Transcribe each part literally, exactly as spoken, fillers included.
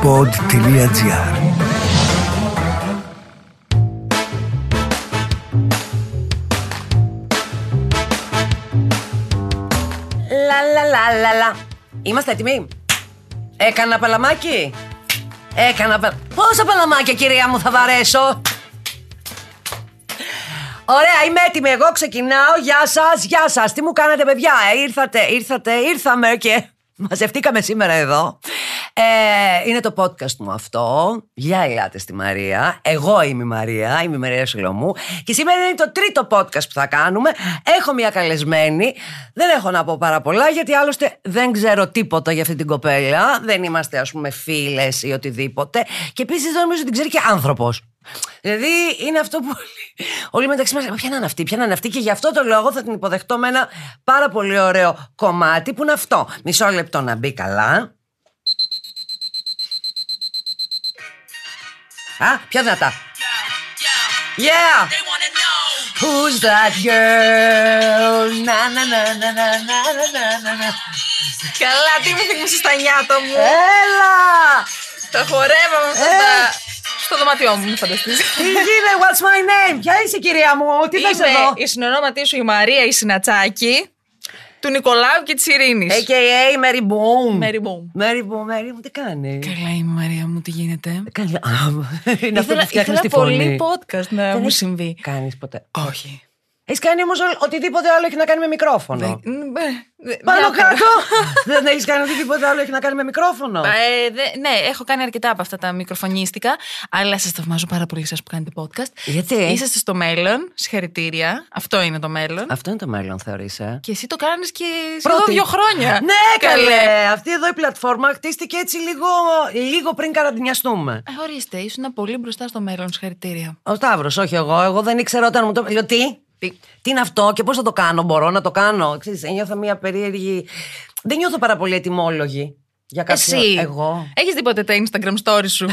pod τελεία gr. Λα λα λα λα λα. Είμαστε έτοιμοι? Έκανα παλαμάκι. Έκανα πα... Πόσα παλαμάκια, κυρία μου, θα βαρέσω? Ωραία, είμαι έτοιμη. Εγώ ξεκινάω. Γεια σας, γεια σας. Τι μου κάνετε, παιδιά? Ε, ήρθατε, ήρθατε, ήρθαμε και μαζευτήκαμε σήμερα εδώ. Ε, είναι το podcast μου αυτό. Γεια, ελάτε στη Μαρία. Εγώ είμαι η Μαρία, είμαι η Μαρία Σολομού. Και σήμερα είναι το τρίτο podcast που θα κάνουμε. Έχω μια καλεσμένη. Δεν έχω να πω πάρα πολλά, γιατί άλλωστε δεν ξέρω τίποτα για αυτή την κοπέλα. Δεν είμαστε, ας πούμε, φίλες ή οτιδήποτε. Και επίσης δεν νομίζω ότι την ξέρει και άνθρωπος. Δηλαδή είναι αυτό που όλοι, όλοι μεταξύ μας ποια να είναι αυτή, ποια να είναι αυτή. Και γι' αυτό το λόγο θα την υποδεχτώ με ένα πάρα πολύ ωραίο κομμάτι που είναι αυτό. Μισό λεπτό να μπει καλά. Α, πιο δυνατά. Yeah! Who's that girl? Να, να, να, να, να, να, να, να. Καλά, τι μου θύμισες στα νιάτα μου. Έλα! Τα χορεύαμε αυτά Ε. τα... Στο δωμάτιό μου, μου φανταστείς. Τι γίνεται, what's my name? Ποια είσαι, κυρία μου? Τι θες εδώ? Είμαι η συνονόματή σου η Μαρία η Συνατσάκη, του Νικολάου και της Ειρήνης. έι κέι έι Mary Boom. Mary Boom. Mary Boom, Mary μου, τι κάνει? Καλά είμαι, Μαρία μου, τι γίνεται? Κάνει. Α, είναι αυτό που Ήθελα, φτιάχνεις ήθελα τη φωνή. πολύ podcast να Δεν μου έχεις συμβεί. Κάνεις ποτέ? Όχι. Έχεις κάνει όμως οτιδήποτε άλλο έχει να κάνει με μικρόφωνο? Δεν- μ, ε, δε- Πάνω διάφορα. κάτω. Δεν έχεις κάνει οτιδήποτε άλλο έχει να κάνει με μικρόφωνο? Ε, δε- ναι, έχω κάνει αρκετά από αυτά τα μικροφωνίστικα, αλλά σας θαυμάζω πάρα πολύ εσάς που κάνετε podcast. Γιατί? Είσαστε στο μέλλον, συγχαρητήρια. Αυτό είναι το μέλλον. Αυτό είναι το μέλλον, θεωρείς, ε? Και εσύ το κάνεις και Πρώτη. σχεδόν δύο χρόνια. Ναι, καλέ! Αυτή εδώ η πλατφόρμα χτίστηκε έτσι λίγο, λίγο πριν καραντινιαστούμε. Ε, ορίστε, ήσουν πολύ μπροστά στο μέλλον, συγχαρητήρια. Ο Σταύρος, όχι εγώ. Εγώ δεν ήξερα όταν μου το. Λέω τι? Τι? Τι είναι αυτό και πώς θα το κάνω? Μπορώ να το κάνω? Ξέρεις, ένιωθα μια περίεργη. Δεν νιώθω πάρα πολύ ετοιμόλογη για κάποιο. Εσύ. Εγώ. Έχεις δει ποτέ τα Instagram stories σου?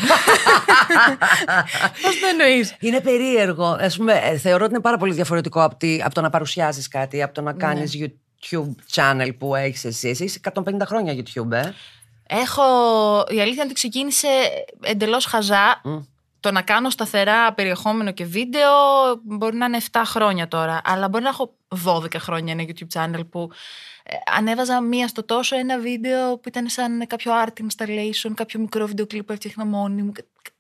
Πώς το εννοείς? Είναι περίεργο. Ας πούμε, ε, θεωρώ ότι είναι πάρα πολύ διαφορετικό από, τη, από το να παρουσιάζεις κάτι, από το να κάνεις YouTube channel που έχεις εσύ. Εσύ είσαι εκατόν πενήντα χρόνια YouTube, ε. Έχω. Η αλήθεια είναι ότι ξεκίνησε εντελώς χαζά. Το να κάνω σταθερά περιεχόμενο και βίντεο μπορεί να είναι επτά χρόνια τώρα. Αλλά μπορεί να έχω δώδεκα χρόνια ένα YouTube channel που ε, ανέβαζα μία στο τόσο ένα βίντεο που ήταν σαν κάποιο art installation, κάποιο μικρό βίντεο κλιπ που έφτιαχνα μόνη μου.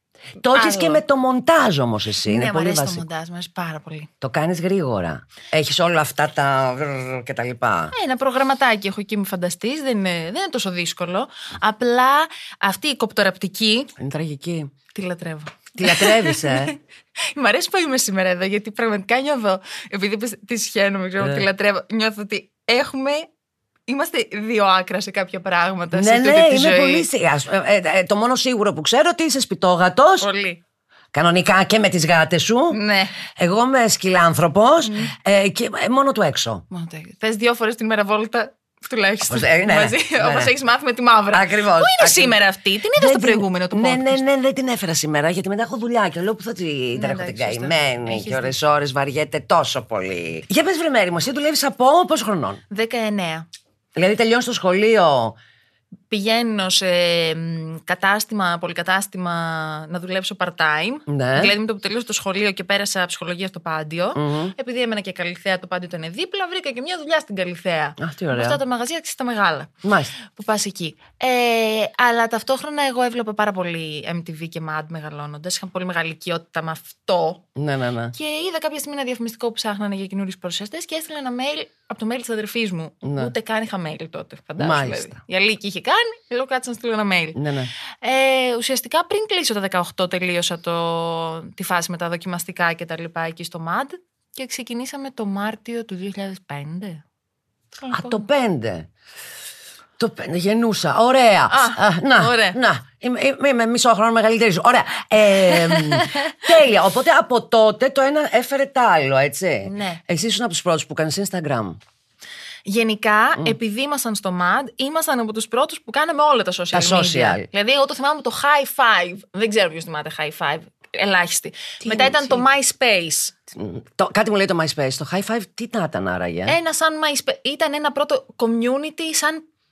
Το έχεις Άλλο. και με το μοντάζ όμως εσύ. Ναι, είναι μου πολύ αρέσει το βασικό. μοντάζ, μου αρέσει πάρα πολύ. Το κάνεις γρήγορα. Έχεις όλα αυτά τα βρρρ και τα λοιπά. Ε, ένα προγραμματάκι έχω εκεί, μου φανταστείς, δεν είναι, δεν είναι τόσο δύσκολο. Απλά αυτή η κοπτοραπτική Είναι τραγική. τη λατρεύω. Τη λατρεύεις, ε. Μ' αρέσει που είμαι σήμερα εδώ, γιατί πραγματικά νιώθω, επειδή είπες τη σχένομαι, ξέρω, Ναι. τη λατρεύω, νιώθω ότι έχουμε, είμαστε δύο άκρα σε κάποια πράγματα Ναι, σε ναι, τούτη τη είμαι ζωή. πολύ σιγάς. Ε, ε, ε, το μόνο σίγουρο που ξέρω ότι είσαι σπιτόγατος. Πολύ. Κανονικά και με τις γάτες σου. Ναι. Εγώ είμαι σκυλάνθρωπος ε, και ε, μόνο του έξω. Μόνο το ίδιο. Θες δύο φορές την ημέρα βόλτα, τουλάχιστον. Όπως, ε, ναι, μαζί, ναι, ναι. όπως έχεις μάθει με τη μαύρα. Ακριβώς. Πού είναι Ακριβώς. σήμερα αυτή, την είδα Δεν στο την- προηγούμενο του podcast. Ναι, ναι, ναι, δεν την έφερα σήμερα γιατί μετά έχω δουλειά και λέω που θα την τρέχω την εντάξει, σωστά. καημένη Έχεις και ώρες ώρες βαριέται τόσο πολύ. Για πες βρε Μέρη μου, εσύ δουλεύεις από πόσο χρονών? δεκαεννέα. Δηλαδή τελειώνεις το σχολείο. Πηγαίνω σε μ, κατάστημα, πολυκατάστημα να δουλέψω part-time. Ναι. Δηλαδή με το που τελείωσα το σχολείο και πέρασα ψυχολογία στο Πάντιο. Επειδή έμενα και Καλιθέα, το Πάντιο ήταν δίπλα, βρήκα και μια δουλειά στην Καλιθέα. Αχ, τι ωραία. Αυτά τα μαγαζιά και στα μεγάλα. Μάλιστα. Που πας εκεί. Ε, αλλά ταυτόχρονα εγώ έβλεπα πάρα πολύ εμ τι βι και μαντ μεγαλώνοντας. Είχα πολύ μεγάλη οικειότητα με αυτό. Ναι, ναι, ναι. Και είδα κάποια στιγμή ένα διαφημιστικό που ψάχνανε για καινούριους παρουσιαστές και έστειλα ένα mail από το mail της αδερφής μου. Ναι. Ούτε καν είχα mail τότε. Φαντάζομαι. Μάλιστα. Δηλαδή. Η Αλίκη είχε κάνει, λέω κάτσε να στείλω ένα mail. Ναι, ναι. Ε, ουσιαστικά πριν κλείσω τα δεκαοκτώ τελείωσα το, τη φάση με τα δοκιμαστικά και τα λοιπά εκεί στο μαντ και ξεκινήσαμε το Μάρτιο του δύο χιλιάδες πέντε. Α, το πέντε. Το πέντε, γεννούσα. Ωραία. Α, να, ωραία. να. Είμαι, είμαι, είμαι μισό χρόνο μεγαλύτερη σου. Ωραία. Ε, τέλεια. Οπότε από τότε το ένα έφερε το άλλο, έτσι. Ναι. Εσύ ήσουν από τους πρώτους που κάνεις Instagram. Γενικά, mm. επειδή ήμασταν στο μαντ, ήμασταν από τους πρώτους που κάναμε όλα τα social Τα media. social. Δηλαδή, εγώ το θυμάμαι το high five. Δεν ξέρω ποιος θυμάται high five. Ελάχιστη. Τι Μετά είναι, ήταν τι? το MySpace. Το, κάτι μου λέει το MySpace. Το High Five τι να ήταν άραγε? Ένα σαν MySpace. Ήταν ένα πρώτο community σαν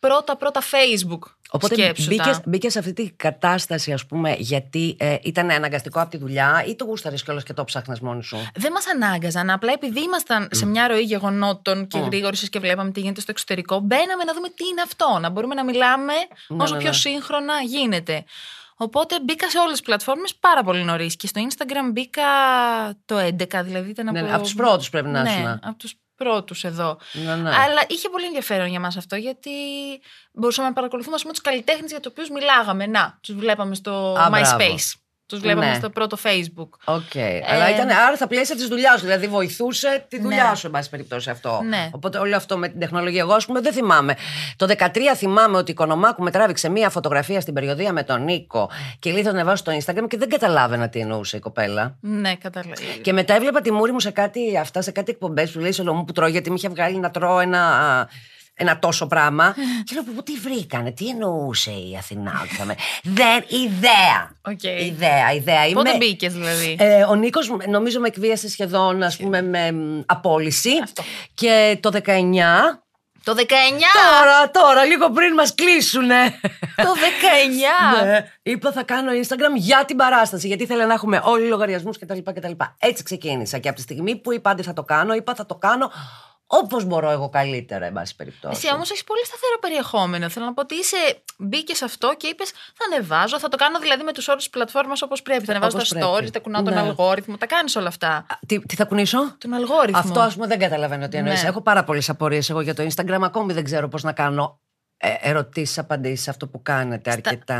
πρώτα-πρώτα Facebook. Οπότε μπήκε σε αυτή τη κατάσταση, ας πούμε, γιατί ε, ήταν αναγκαστικό από τη δουλειά ή το γούσταρες κιόλας και το ψάχνες μόνη σου? Δεν μας ανάγκαζαν. Απλά επειδή ήμασταν mm. σε μια ροή γεγονότων και mm. γρήγορησες και βλέπαμε τι γίνεται στο εξωτερικό, μπαίναμε να δούμε τι είναι αυτό. Να μπορούμε να μιλάμε ναι, όσο ναι, πιο ναι. σύγχρονα γίνεται. Οπότε μπήκα σε όλες τις πλατφόρμες πάρα πολύ νωρίς. Και στο Instagram μπήκα το έντεκα, δηλαδή ήταν από. Ναι, από τους πρώτους πρέπει να ήσουν. Ναι, από τους πρώτους εδώ. Ναι, ναι. Αλλά είχε πολύ ενδιαφέρον για μας αυτό, γιατί μπορούσαμε να παρακολουθούμε, ας πούμε, τους καλλιτέχνες για τους οποίους μιλάγαμε. Να, τους βλέπαμε στο Α, MySpace. μπράβο. Τους βλέπαμε ναι. στο πρώτο Facebook. Okay. Ε, Αλλά ήταν άρα στα πλαίσια της δουλειάς σου, δηλαδή βοηθούσε τη δουλειά ναι. σου, εν πάση περιπτώσει αυτό. Ναι. Οπότε όλο αυτό με την τεχνολογία, εγώ ας πούμε δεν θυμάμαι. Το δεκατρία θυμάμαι ότι η Οικονομάκου με τράβηξε μία φωτογραφία στην περιοδία με τον Νίκο και ήλθε να βάζω στο Instagram και δεν καταλάβαινα τι εννοούσε η κοπέλα. Ναι, κατάλαβα. Και μετά έβλεπα τη μούρη μου σε κάτι, αυτά, σε κάτι εκπομπές που λέει Σολομού που τρώει, γιατί με είχε βγάλει να τρώω ένα. Ένα τόσο πράγμα. Και λέω, πού τι βρήκανε, τι εννοούσε η Αθηνά. Δεν, ιδέα. Okay. Ιδέα, ιδέα. Πότε Είμαι... μπήκες δηλαδή? Ε, ο Νίκος νομίζω με εκβίασε σχεδόν, ας πούμε, με απόλυση. Αυτό. Και το δεκαεννιά. Το δεκαεννιά! Τώρα, τώρα, λίγο πριν μας κλείσουνε. Το δεκαεννιά! Ναι, είπα θα κάνω Instagram για την παράσταση, γιατί ήθελα να έχουμε όλοι λογαριασμούς κτλ. Έτσι ξεκίνησα. Και από τη στιγμή που είπα άντε θα το κάνω, είπα θα το κάνω όπως μπορώ εγώ καλύτερα, εν πάση περιπτώσει. Εσύ όμως έχεις πολύ σταθερό περιεχόμενο. Θέλω να πω ότι είσαι, μπήκες σε αυτό και είπες θα ανεβάζω, θα το κάνω δηλαδή με τους όρους της πλατφόρμας όπως πρέπει. Θα ανεβάζω όπως τα πρέπει. stories, θα κουνάω Ναι. τον αλγόριθμο, τα κάνεις όλα αυτά. Α, τι, τι θα κουνήσω? Τον αλγόριθμο. Αυτό ας πούμε δεν καταλαβαίνω τι εννοείς. Ναι. Έχω πάρα πολλές απορίες εγώ για το Instagram, ακόμη δεν ξέρω πώς να κάνω ε, ερωτήσεις, απαντήσεις, αυτό που κάνετε αρκετά.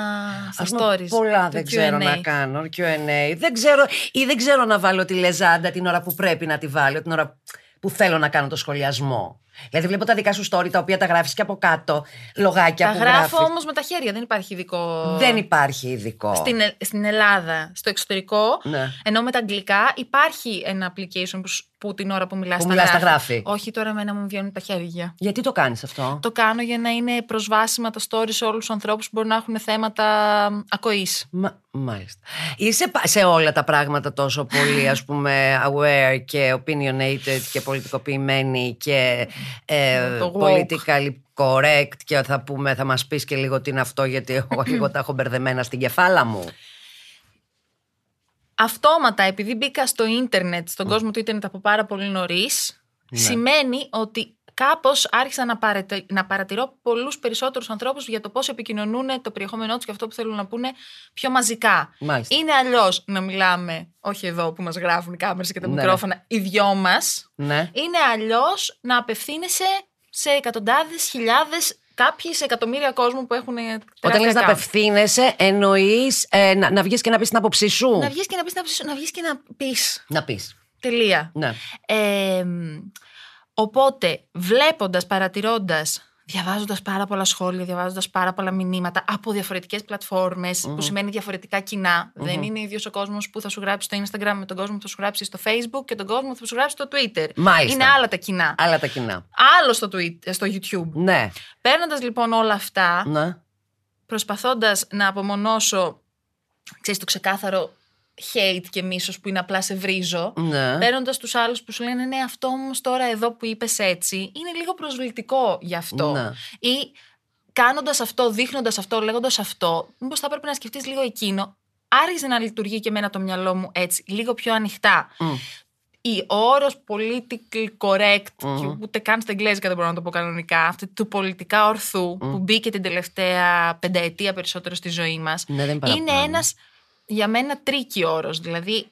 Α, στα Ας πούμε, stories. πολλά το δεν κιου εν έι. ξέρω να κάνω. κιου εν έι. Δεν ξέρω, ή δεν ξέρω να βάλω τη λεζάντα την ώρα που πρέπει να τη βάλω, την ώρα που θέλω να κάνω το σχολιασμό. Δηλαδή βλέπω τα δικά σου story τα οποία τα γράφεις και από κάτω, λογάκια Τα που γράφω γράφεις. όμως με τα χέρια, δεν υπάρχει ειδικό. Δεν υπάρχει ειδικό. Στην, Ε- στην Ελλάδα, στο εξωτερικό, Ναι. ενώ με τα αγγλικά υπάρχει ένα application που, σ- που την ώρα που μιλάς Που τα μιλάς τα γράφει. γράφει. Όχι, τώρα εμένα μου βγαίνουν τα χέρια. Γιατί το κάνεις αυτό? Το κάνω για να είναι προσβάσιμα τα stories σε όλους τους ανθρώπους που μπορεί να έχουν θέματα ακοής. Μα, μάλιστα. Είσαι πα- σε όλα τα πράγματα τόσο πολύ, ας πούμε, aware και opinionated και πολιτικοποιημένη και ε, Το woke. politically correct και θα πούμε, θα μας πεις και λίγο τι είναι αυτό, γιατί εγώ λίγο τα έχω μπερδεμένα στην κεφάλα μου. Αυτόματα, επειδή μπήκα στο ίντερνετ, στον κόσμο του ίντερνετ από πάρα πολύ νωρίς, Ναι. σημαίνει ότι κάπως άρχισα να, παρατε- να παρατηρώ πολλούς περισσότερους ανθρώπους για το πώς επικοινωνούν το περιεχόμενό τους και αυτό που θέλουν να πούνε πιο μαζικά. Μάλιστα. Είναι αλλιώς να μιλάμε, όχι εδώ που μας γράφουν οι κάμερες και τα Ναι. μικρόφωνα, οι δυο μας. Ναι. Είναι αλλιώς να απευθύνεσαι σε εκατοντάδες, χιλιάδες, κάποιοι σε εκατομμύρια κόσμου που έχουν. Όταν λες να account. απευθύνεσαι, εννοείς ε, να, να βγεις και να πεις την άποψή σου. Να βγεις και να πεις, να πεις, να βγεις και να πεις. Να πεις. Τελεία. Ναι. Ε, οπότε, βλέποντας, παρατηρώντας, διαβάζοντας πάρα πολλά σχόλια, διαβάζοντας πάρα πολλά μηνύματα από διαφορετικές πλατφόρμες, Mm-hmm. που σημαίνει διαφορετικά κοινά. Mm-hmm. Δεν είναι ίδιος ο κόσμος που θα σου γράψει στο Instagram με τον κόσμο που θα σου γράψει στο Facebook και τον κόσμο που θα σου γράψει στο Twitter. Μάλιστα. Είναι άλλα τα κοινά. Άλλα τα κοινά. Άλλο στο, Twitter, στο YouTube. Ναι. Παίρνοντας λοιπόν όλα αυτά, Ναι. προσπαθώντας να απομονώσω, ξέρεις, το ξεκάθαρο hate και μίσος που είναι απλά σε βρίζω, Ναι. παίρνοντας τους άλλους που σου λένε ναι, αυτό όμως τώρα εδώ που είπες έτσι είναι λίγο προσβλητικό γι' αυτό. Ναι. Ή κάνοντας αυτό, δείχνοντας αυτό, λέγοντας αυτό, μήπως θα πρέπει να σκεφτείς λίγο εκείνο. Άρχισε να λειτουργεί και εμένα το μυαλό μου έτσι, λίγο πιο ανοιχτά. Mm. Η όρος politically correct, Mm-hmm. και ούτε καν στα εγγλέζικα δεν μπορώ να το πω κανονικά, αυτή του πολιτικά ορθού που μπήκε την τελευταία πενταετία περισσότερο στη ζωή μας, Ναι, δεν είναι παραπάνω. ένας για μένα τρίκι όρος. Δηλαδή,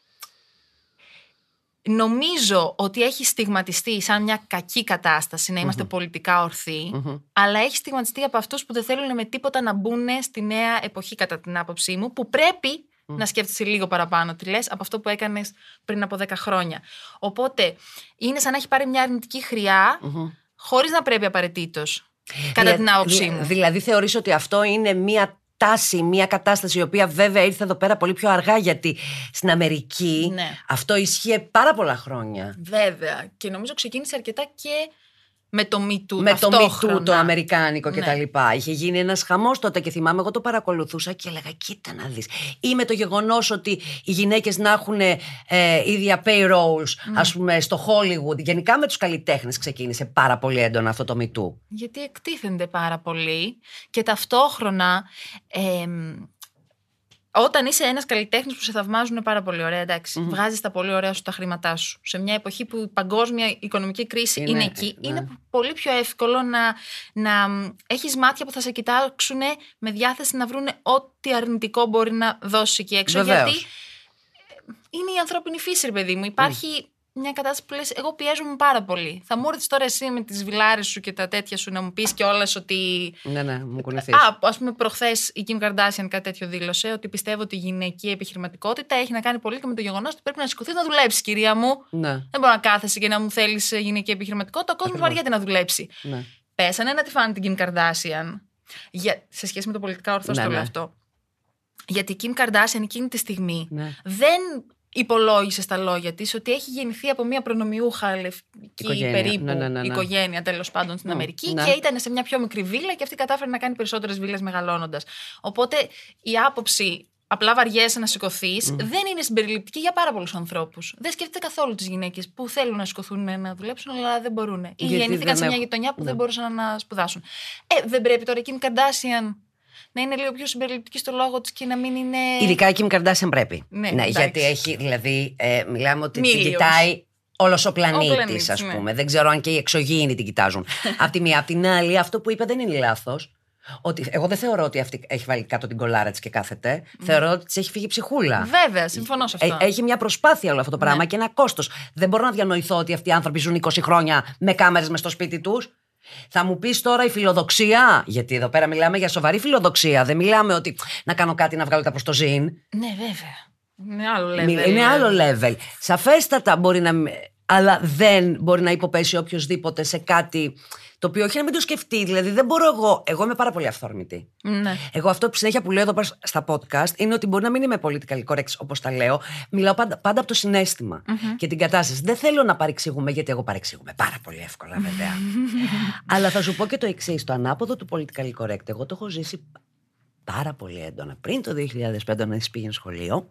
νομίζω ότι έχει στιγματιστεί σαν μια κακή κατάσταση να είμαστε πολιτικά ορθοί, Mm-hmm. αλλά έχει στιγματιστεί από αυτούς που δεν θέλουν με τίποτα να μπουν στη νέα εποχή, κατά την άποψή μου, που πρέπει να σκέφτεσαι λίγο παραπάνω τι λες από αυτό που έκανες πριν από δέκα χρόνια. Οπότε, είναι σαν να έχει πάρει μια αρνητική χρειά, χωρίς να πρέπει απαραίτητος, κατά Δηλα- την άποψή δη- μου. Δηλαδή θεωρείς ότι αυτό είναι μια τάση, μια κατάσταση η οποία βέβαια ήρθε εδώ πέρα πολύ πιο αργά, γιατί στην Αμερική Ναι. αυτό ισχύει πάρα πολλά χρόνια. Βέβαια. Και νομίζω ξεκίνησε αρκετά και με το Me Too. Με το Me Too το αμερικάνικο ναι. κτλ. Είχε γίνει ένας χαμός τότε και θυμάμαι, εγώ το παρακολουθούσα και έλεγα: κοίτα να δεις. Ή με το γεγονός ότι οι γυναίκες να έχουν ε, ίδια payrolls, mm. ας πούμε, στο Hollywood. Γενικά με τους καλλιτέχνες ξεκίνησε πάρα πολύ έντονα αυτό το Me Too. Γιατί εκτίθενται πάρα πολύ και ταυτόχρονα. Ε, Όταν είσαι ένας καλλιτέχνης που σε θαυμάζουν πάρα πολύ ωραία, εντάξει, mm-hmm. βγάζεις τα πολύ ωραία σου τα χρήματά σου. Σε μια εποχή που η παγκόσμια οικονομική κρίση είναι, είναι εκεί, ναι. είναι πολύ πιο εύκολο να, να έχεις μάτια που θα σε κοιτάξουν με διάθεση να βρουν ό,τι αρνητικό μπορεί να δώσει εκεί έξω. Βεβαίως. Γιατί είναι η ανθρώπινη φύση, ρε παιδί μου. Υπάρχει mm. μια κατάσταση που λες: εγώ πιέζομαι πάρα πολύ. Θα μου έρθεις τώρα εσύ με τις βιλάρες σου και τα τέτοια σου να μου πεις κιόλας ότι. Ναι, ναι, μου κουνηθείς. Α, ας πούμε, προχθές η Kim Kardashian κάτι τέτοιο δήλωσε, ότι πιστεύω ότι η γυναική επιχειρηματικότητα έχει να κάνει πολύ και με το γεγονός ότι πρέπει να σηκωθεί να δουλέψει, κυρία μου. Ναι. Δεν μπορεί να κάθεσαι και να μου θέλεις γυναική επιχειρηματικότητα. Ο κόσμος βαριέται να δουλέψει. Ναι. Πέσανε να τη φάνε την Kim Kardashian. Για, σε σχέση με το πολιτικά ορθό, ναι, το λέω ναι. αυτό. Γιατί η Kim Kardashian εκείνη τη στιγμή ναι. δεν υπολόγισε στα λόγια της ότι έχει γεννηθεί από μια προνομιούχα λευκή οικογένεια, περίπου ναι, ναι, ναι, ναι. οικογένεια, τέλος πάντων, στην mm, Αμερική ναι. και ήταν σε μια πιο μικρή βίλα και αυτή κατάφερε να κάνει περισσότερες βίλες μεγαλώνοντας. Οπότε η άποψη απλά βαριέσαι να σηκωθείς mm. δεν είναι συμπεριληπτική για πάρα πολλούς ανθρώπους. Δεν σκέφτεται καθόλου τις γυναίκες που θέλουν να σηκωθούν να δουλέψουν, αλλά δεν μπορούν. Ή γεννήθηκαν σε μια γειτονιά που ναι. δεν μπορούσαν να σπουδάσουν. Ε, δεν πρέπει τώρα η Kim Kardashian να είναι λίγο πιο συμπεριληπτική στο λόγο της και να μην είναι. Ειδικά η Kim Kardashian πρέπει. Ναι, ναι γιατί έχει, δηλαδή, ε, μιλάμε ότι την κοιτάει όλος ο πλανήτης, ας πούμε. Ναι. Δεν ξέρω αν και οι εξωγήινοι την κοιτάζουν. Απ' τη μία. Απ' την άλλη, αυτό που είπε δεν είναι λάθος. Ότι, εγώ δεν θεωρώ ότι αυτή έχει βάλει κάτω την κολάρα της και κάθεται. Mm. Θεωρώ ότι της έχει φύγει ψυχούλα. Βέβαια, συμφωνώ σε αυτό. Έ, έχει μια προσπάθεια όλο αυτό το πράγμα ναι. και ένα κόστος. Δεν μπορώ να διανοηθώ ότι αυτοί οι άνθρωποι ζουν είκοσι χρόνια με κάμερες μες στο σπίτι τους. Θα μου πεις τώρα η φιλοδοξία, γιατί εδώ πέρα μιλάμε για σοβαρή φιλοδοξία. Δεν μιλάμε ότι να κάνω κάτι να βγάλω τα προς το ζήν. Ναι, βέβαια. Είναι άλλο level. Είναι άλλο level. Σαφέστατα μπορεί να. Αλλά δεν μπορεί να υποπέσει οποιοδήποτε σε κάτι το οποίο όχι να μην το σκεφτεί. Δηλαδή δεν μπορώ εγώ. Εγώ είμαι πάρα πολύ αυθόρμητη. Ναι. Εγώ αυτό που συνέχεια που λέω εδώ στα podcast είναι ότι μπορεί να μην είμαι political correct όπως τα λέω. Μιλάω πάντα, πάντα από το συναίσθημα mm-hmm. και την κατάσταση. Δεν θέλω να παρεξηγούμε, γιατί εγώ παρεξηγούμε πάρα πολύ εύκολα βέβαια. Αλλά θα σου πω και το εξής. Το ανάποδο του political correct, εγώ το έχω ζήσει πάρα πολύ έντονα. Πριν το δύο χιλιάδες πέντε, όταν πήγαινε σχολείο,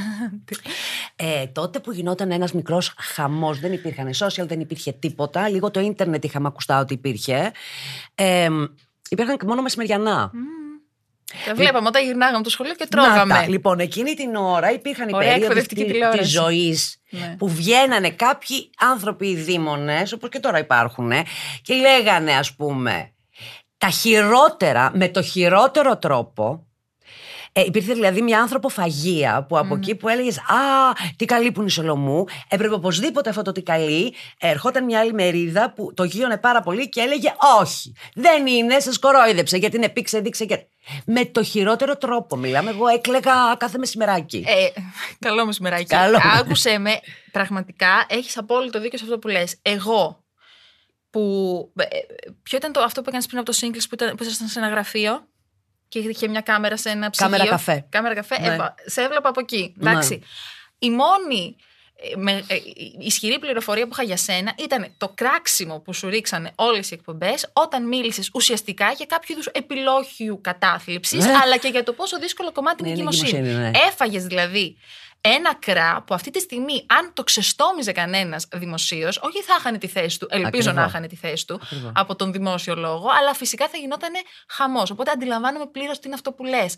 ε, τότε που γινόταν ένας μικρός χαμός, δεν υπήρχαν social, δεν υπήρχε τίποτα. Λίγο το ίντερνετ είχαμε ακουστά ότι υπήρχε. Ε, υπήρχαν μόνο μεσημεριανά. Mm. Τα βλέπαμε όταν γυρνάγαμε από το σχολείο και τρώγαμε. Να, λοιπόν, εκείνη την ώρα υπήρχαν οι περίοδοι της ζωής ναι. που βγαίνανε κάποιοι άνθρωποι δήμονες, όπως και τώρα υπάρχουν, και λέγανε, ας πούμε, τα χειρότερα, με το χειρότερο τρόπο. Ε, υπήρχε δηλαδή μια ανθρωποφαγία που από mm. εκεί που έλεγες «Α, τι καλή που είναι η Σολομού», έπρεπε οπωσδήποτε αυτό το «τι καλή», ερχόταν μια άλλη μερίδα που το γύρωνε πάρα πολύ και έλεγε «Όχι, δεν είναι, σας κορόιδεψε γιατί είναι πήξε, δείξε και...» Με το χειρότερο τρόπο μιλάμε, εγώ έκλαιγα κάθε μεσημεράκι. Ε, καλό μεσημεράκι. Καλό. Άκουσε με, πραγματικά έχεις απόλυτο δίκιο σε αυτό που λες. Εγώ, που, ποιο ήταν το, αυτό που έκανες πριν από το Singles που, ήταν, που ήσασταν σε ένα γραφείο και είχε μια κάμερα σε ένα ψυγείο. Κάμερα καφέ. Κάμερα καφέ. Ναι. Έβα, σε έβλεπα από εκεί. Ναι. Εντάξει. Η μόνη με, ε, ισχυρή πληροφορία που είχα για σένα ήταν το κράξιμο που σου ρίξανε όλες οι εκπομπές όταν μίλησες ουσιαστικά για κάποιο είδους επιλόχιου κατάθλιψης, ναι. αλλά και για το πόσο δύσκολο κομμάτι είναι η εγκυμοσύνη. Ναι. Έφαγες δηλαδή ένα κρά που αυτή τη στιγμή, αν το ξεστόμιζε κανένας δημοσίως, όχι θα έχανε τη θέση του, ελπίζω Ακριβώς. να έχανε τη θέση του Ακριβώς. από τον δημόσιο λόγο, αλλά φυσικά θα γινόταν χαμός. Οπότε αντιλαμβάνομαι πλήρως τι είναι αυτό που λες.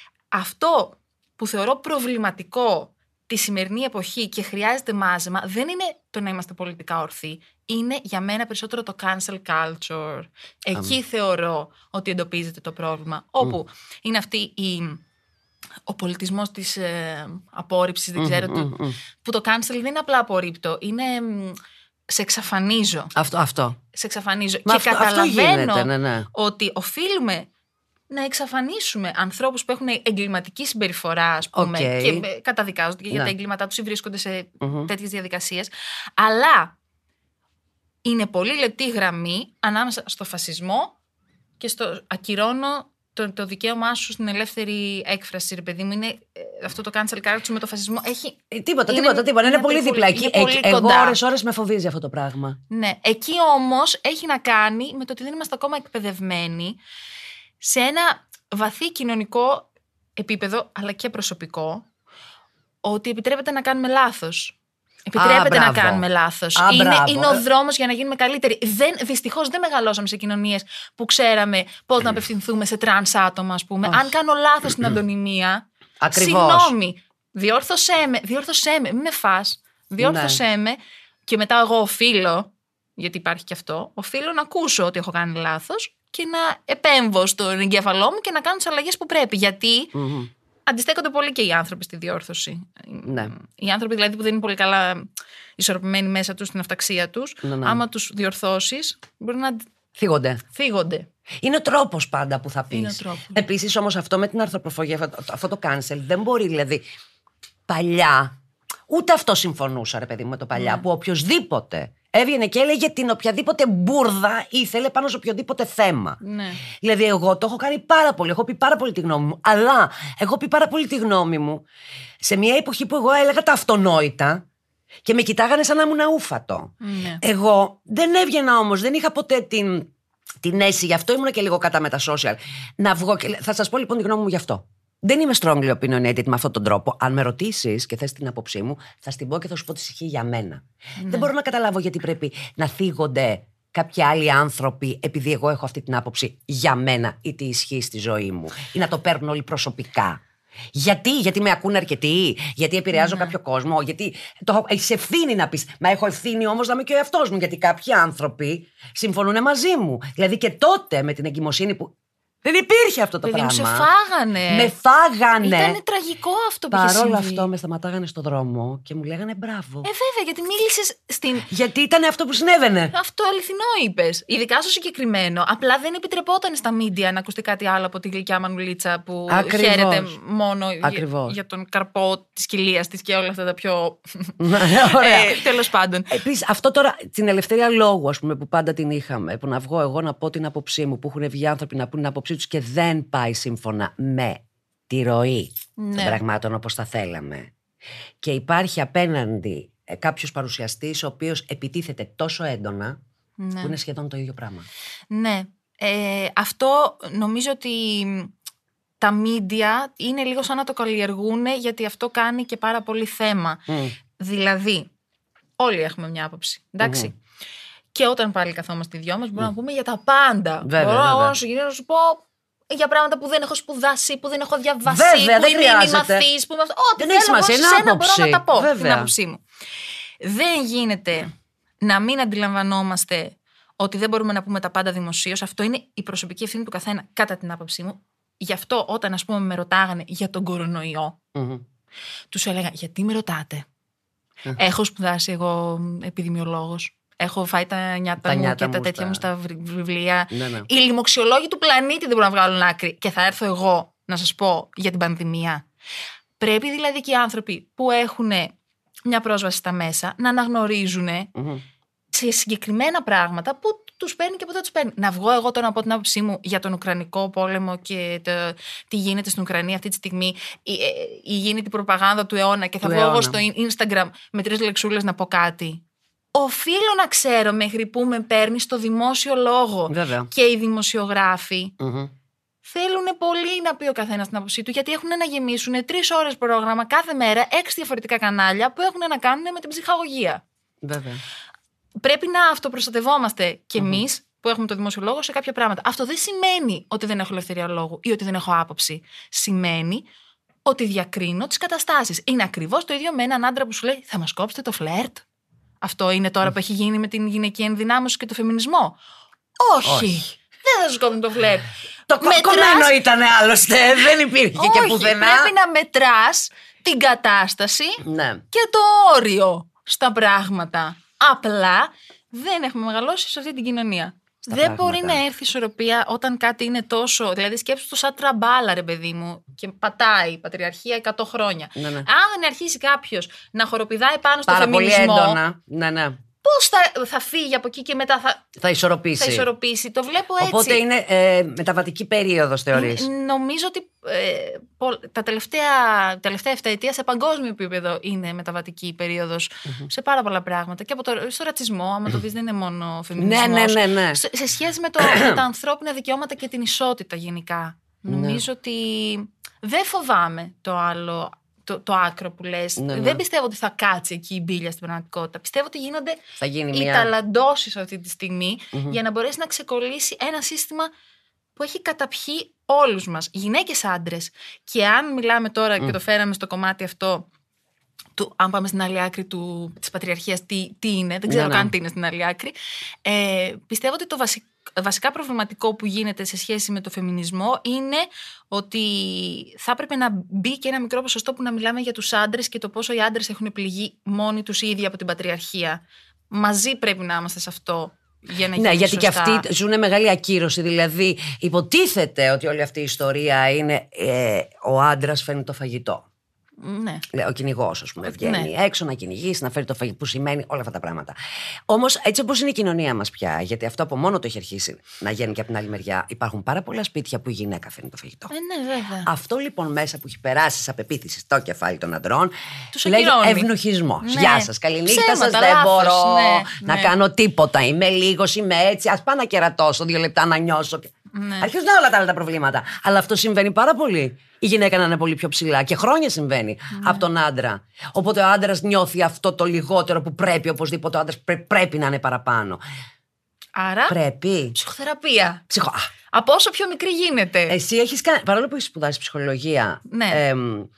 Αυτό που θεωρώ προβληματικό τη σημερινή εποχή και χρειάζεται μάζεμα, δεν είναι το να είμαστε πολιτικά ορθοί. Είναι για μένα περισσότερο το cancel culture. Εκεί um. θεωρώ ότι εντοπίζεται το πρόβλημα. Mm. Όπου είναι αυτή η... ο πολιτισμός της ε, απόρριψης, δεν ξέρω, mm, mm, mm. που το cancel δεν είναι απλά απορρίπτω, είναι σε εξαφανίζω. Αυτό. αυτό. Σε εξαφανίζω. Μα και αυτό, καταλαβαίνω αυτό γίνεται, ναι, ναι. ότι οφείλουμε να εξαφανίσουμε ανθρώπους που έχουν εγκληματική συμπεριφορά, ας πούμε, okay. και καταδικάζονται και για ναι. τα εγκλήματά τους ή βρίσκονται σε mm-hmm. τέτοιες διαδικασίες. Αλλά είναι πολύ λεπτή γραμμή ανάμεσα στο φασισμό και στο ακυρώνω το, το δικαίωμά σου στην ελεύθερη έκφραση, ρε παιδί μου. Είναι, αυτό το cancel culture με το φασισμό έχει. Ε, τίποτα, είναι, τίποτα, τίποτα. Είναι, είναι πολύ διπλά. Εκεί, εγώ ώρες-ώρες με φοβίζει αυτό το πράγμα. Ναι. Εκεί όμως έχει να κάνει με το ότι δεν είμαστε ακόμα εκπαιδευμένοι σε ένα βαθύ κοινωνικό επίπεδο, αλλά και προσωπικό, ότι επιτρέπεται να κάνουμε λάθος. Επιτρέπεται Α, να κάνουμε λάθος. Α, είναι, είναι ο δρόμος για να γίνουμε καλύτεροι. Δεν, δυστυχώς δεν μεγαλώσαμε σε κοινωνίες που ξέραμε πώς να απευθυνθούμε σε τρανς άτομα, ας πούμε. Αν κάνω λάθος στην αντωνυμία. Ακριβώς. Συγγνώμη, διόρθωσέ με, διόρθωσέ με, μην με φας. Διόρθωσέ ναι. με και μετά εγώ οφείλω, γιατί υπάρχει και αυτό, οφείλω να ακούσω ότι έχω κάνει λάθος και να επέμβω στον εγκέφαλό μου και να κάνω τις αλλαγές που πρέπει. Γιατί. Mm-hmm. Αντιστέκονται πολύ και οι άνθρωποι στη διόρθωση. Ναι. Οι άνθρωποι δηλαδή που δεν είναι πολύ καλά ισορροπημένοι μέσα τους στην αυταξία τους, ναι, ναι. άμα τους διορθώσεις, μπορεί να θίγονται. θίγονται. Είναι ο τρόπος πάντα που θα πεις. Επίσης όμως αυτό με την αρθροπροφαγία, αυτό το cancel, δεν μπορεί δηλαδή παλιά. Ούτε αυτό συμφωνούσα, ρε παιδί μου, με το παλιά, mm. που οποιοδήποτε έβγαινε και έλεγε την οποιαδήποτε μπουρδα ήθελε πάνω σε οποιοδήποτε θέμα. Ναι. Δηλαδή, εγώ το έχω κάνει πάρα πολύ, έχω πει πάρα πολύ τη γνώμη μου. Αλλά έχω πει πάρα πολύ τη γνώμη μου σε μια εποχή που εγώ έλεγα τα αυτονόητα και με κοιτάγανε σαν να ήμουν αούφατο. Ναι. Εγώ δεν έβγαινα όμως, δεν είχα ποτέ την, την αίσθηση, γι' αυτό ήμουν και λίγο κατά με τα social. Να βγω και. Θα σας πω λοιπόν τη γνώμη μου γι' αυτό. Δεν είμαι strongly opinionated με αυτόν τον τρόπο. Αν με ρωτήσεις και θες την άποψή μου, θα στην πω και θα σου πω τι ισχύει για μένα. Ναι. Δεν μπορώ να καταλάβω γιατί πρέπει να θίγονται κάποιοι άλλοι άνθρωποι επειδή εγώ έχω αυτή την άποψη για μένα ή τι ισχύει στη ζωή μου. Ή να το παίρνουν όλοι προσωπικά. Γιατί, γιατί με ακούνε αρκετοί, γιατί επηρεάζω ναι. κάποιο κόσμο, γιατί το έχεις ευθύνη να πεις. Μα έχω ευθύνη όμως να είμαι και ο εαυτός μου, γιατί κάποιοι άνθρωποι συμφωνούν μαζί μου. Δηλαδή και τότε με την εγκυμοσύνη που. Δεν υπήρχε αυτό το Παιδί πράγμα. Μου σε φάγανε. Με φάγανε. Ήταν τραγικό αυτό που είχε συμβεί. Παρ' όλο αυτό με σταματάγανε στο δρόμο και μου λέγανε μπράβο. Ε, βέβαια, γιατί μίλησες στην. Γιατί ήταν αυτό που συνέβαινε. Αυτό αληθινό είπες. Ειδικά στο συγκεκριμένο. Απλά δεν επιτρεπόταν στα μίντια να ακουστεί κάτι άλλο από τη γλυκιά Μανουλίτσα που Ακριβώς. χαίρεται μόνο για, για τον καρπό της κοιλίας της και όλα αυτά τα πιο. ε, τέλος πάντων. Επίσης, αυτό τώρα την ελευθερία λόγου, ας πούμε, που πάντα την είχαμε. Που να βγω εγώ να πω την άποψή μου, που έχουν βγει άνθρωποι να πούν την άποψή τους και δεν πάει σύμφωνα με τη ροή ναι. των πραγμάτων όπως θα θέλαμε. Και υπάρχει απέναντι κάποιος παρουσιαστής ο οποίος επιτίθεται τόσο έντονα ναι. που είναι σχεδόν το ίδιο πράγμα. Ναι. Ε, αυτό νομίζω ότι τα μίντια είναι λίγο σαν να το καλλιεργούν, γιατί αυτό κάνει και πάρα πολύ θέμα. Mm. Δηλαδή, όλοι έχουμε μια άποψη. Εντάξει. Mm. Και όταν πάλι καθόμαστε οι δυο μας, μπορούμε mm. να πούμε για τα πάντα. Βέβαια, μπορώ βέβαια. να σου γυρίσω να σου πω για πράγματα που δεν έχω σπουδάσει, που δεν έχω διαβάσει, βέβαια, που δεν είναι μη μαθείς, που είμαι αυτό. Ό,τι δεν θέλω εγώ σε σένα μπορώ να τα πω. Βέβαια. Την άποψή μου. Δεν γίνεται να μην αντιλαμβανόμαστε ότι δεν μπορούμε να πούμε τα πάντα δημοσίως. Αυτό είναι η προσωπική ευθύνη του καθένα, κατά την άποψή μου. Γι' αυτό όταν ας πούμε με ρωτάγανε για τον κορονοϊό, mm-hmm. τους έλεγα γιατί με ρωτάτε. Mm-hmm. Έχω σπουδάσει εγώ επιδημιολόγος. Έχω φάει τα νιάτα τα μου νιάτα και τα τέτοια μου στα βιβλία. Ναι, ναι. Οι λοιμοξιολόγοι του πλανήτη δεν μπορούν να βγάλουν άκρη. Και θα έρθω εγώ να σας πω για την πανδημία. Πρέπει δηλαδή και οι άνθρωποι που έχουν μια πρόσβαση στα μέσα να αναγνωρίζουν mm-hmm. σε συγκεκριμένα πράγματα που τους παίρνει και που δεν τους παίρνει. Να βγω εγώ τώρα να πω την άποψή μου για τον Ουκρανικό πόλεμο και το, τι γίνεται στην Ουκρανία αυτή τη στιγμή, ή, ή γίνεται η προπαγάνδα του αιώνα και θα του βγω αιώνα. εγώ στο Instagram με τρεις λεξούλες να πω κάτι. Οφείλω να ξέρω μέχρι που με παίρνει στο δημόσιο λόγο. Βέβαια. Και οι δημοσιογράφοι mm-hmm. θέλουν πολύ να πει ο καθένας την άποψή του, γιατί έχουν να γεμίσουν τρεις ώρες πρόγραμμα κάθε μέρα, έξι διαφορετικά κανάλια που έχουν να κάνουν με την ψυχαγωγία. Βέβαια. Πρέπει να αυτοπροστατευόμαστε κι εμείς mm-hmm. που έχουμε το δημόσιο λόγο σε κάποια πράγματα. Αυτό δεν σημαίνει ότι δεν έχω ελευθερία λόγου ή ότι δεν έχω άποψη. Σημαίνει ότι διακρίνω τις καταστάσεις. Είναι ακριβώς το ίδιο με έναν άντρα που σου λέει θα μας κόψετε το φλερτ. Αυτό είναι τώρα που έχει γίνει με την γυναικεία ενδυνάμωση και το φεμινισμό. Όχι. Όχι. Δεν θα σου κόβουν το φλερτ. Το κομμένο ήταν άλλωστε. Δεν υπήρχε Όχι, και πουθενά. Πρέπει να μετράς την κατάσταση ναι. και το όριο στα πράγματα. Απλά δεν έχουμε μεγαλώσει σε αυτή την κοινωνία. Στα δεν πράγματα. Μπορεί να έρθει ισορροπία όταν κάτι είναι τόσο. Δηλαδή, σκέψου το σαν τραμπάλα, ρε παιδί μου, και πατάει η πατριαρχία εκατό χρόνια. Ναι, ναι. Αν δεν αρχίσει κάποιος να χοροπηδάει πάνω στο πάρα φεμινισμό. Πολύ έντονα. Ναι, ναι. Πού πώς θα, θα φύγει από εκεί και μετά θα, θα, ισορροπήσει. θα ισορροπήσει. Το βλέπω έτσι. Οπότε είναι ε, μεταβατική περίοδος, θεωρείς? Νομίζω ότι ε, τα τελευταία, τελευταία εφταετία σε παγκόσμιο επίπεδο είναι μεταβατική περίοδος mm-hmm. σε πάρα πολλά πράγματα. Και από το, στο ρατσισμό, άμα το δεις, δεν είναι μόνο φεμινισμός. Ναι, ναι, ναι, ναι. Σε, σε σχέση με, το, με τα ανθρώπινα δικαιώματα και την ισότητα γενικά. Ναι. Νομίζω ότι δεν φοβάμαι το άλλο. Το, το άκρο που λες. Ναι, ναι. Δεν πιστεύω ότι θα κάτσει εκεί η μπίλια στην πραγματικότητα. Πιστεύω ότι γίνονται οι μια... ταλαντώσεις αυτή τη στιγμή mm-hmm. για να μπορέσει να ξεκολλήσει ένα σύστημα που έχει καταπιεί όλους μας, γυναίκες, άντρες. Και αν μιλάμε τώρα mm. και το φέραμε στο κομμάτι αυτό, του, αν πάμε στην άλλη άκρη του, της πατριαρχίας, τι, τι είναι, δεν ξέρω ναι, καν ναι. τι είναι στην άλλη άκρη, ε, πιστεύω ότι το βασικό βασικά προβληματικό που γίνεται σε σχέση με το φεμινισμό είναι ότι θα έπρεπε να μπει και ένα μικρό ποσοστό που να μιλάμε για τους άντρες και το πόσο οι άντρες έχουν πληγεί μόνοι τους ίδιοι από την πατριαρχία. Μαζί πρέπει να είμαστε σε αυτό για να γίνει ναι, γιατί σωστά. Και αυτοί ζουν μεγάλη ακύρωση. Δηλαδή υποτίθεται ότι όλη αυτή η ιστορία είναι ε, ο άντρας φέρνει το φαγητό. Ναι. Ο κυνηγός, ας πούμε, βγαίνει ναι. έξω να κυνηγήσει, να φέρει το φαγητό, που σημαίνει όλα αυτά τα πράγματα. Όμως, έτσι όπως είναι η κοινωνία μας πια, γιατί αυτό από μόνο το έχει αρχίσει να γίνει και από την άλλη μεριά, υπάρχουν πάρα πολλά σπίτια που η γυναίκα φέρνει το φαγητό. Ε, ναι, βέβαια. Αυτό λοιπόν μέσα που έχει περάσει σαν πεποίθηση στο κεφάλι των αντρών, τους λέγει ακυρώνει. Ευνοχισμός. Ναι. Γεια σας, καληνύχτα σας, δεν λάθος, μπορώ ναι, να ναι. κάνω τίποτα. Είμαι λίγος, είμαι έτσι. Ας πάω να κερατώσω δύο λεπτά να νιώσω. Ναι. Αρχίζουν όλα τα άλλα τα προβλήματα. Αλλά αυτό συμβαίνει πάρα πολύ. Η γυναίκα να είναι πολύ πιο ψηλά και χρόνια συμβαίνει ναι. από τον άντρα. Οπότε ο άντρας νιώθει αυτό το λιγότερο που πρέπει, οπωσδήποτε ο άντρας πρέ, πρέπει να είναι παραπάνω. Άρα. Πρέπει. Ψυχοθεραπεία. Ψυχο... Από όσο πιο μικρή γίνεται. Εσύ έχεις κάνει. Παρόλο που έχεις σπουδάσει ψυχολογία. Ναι. Ε,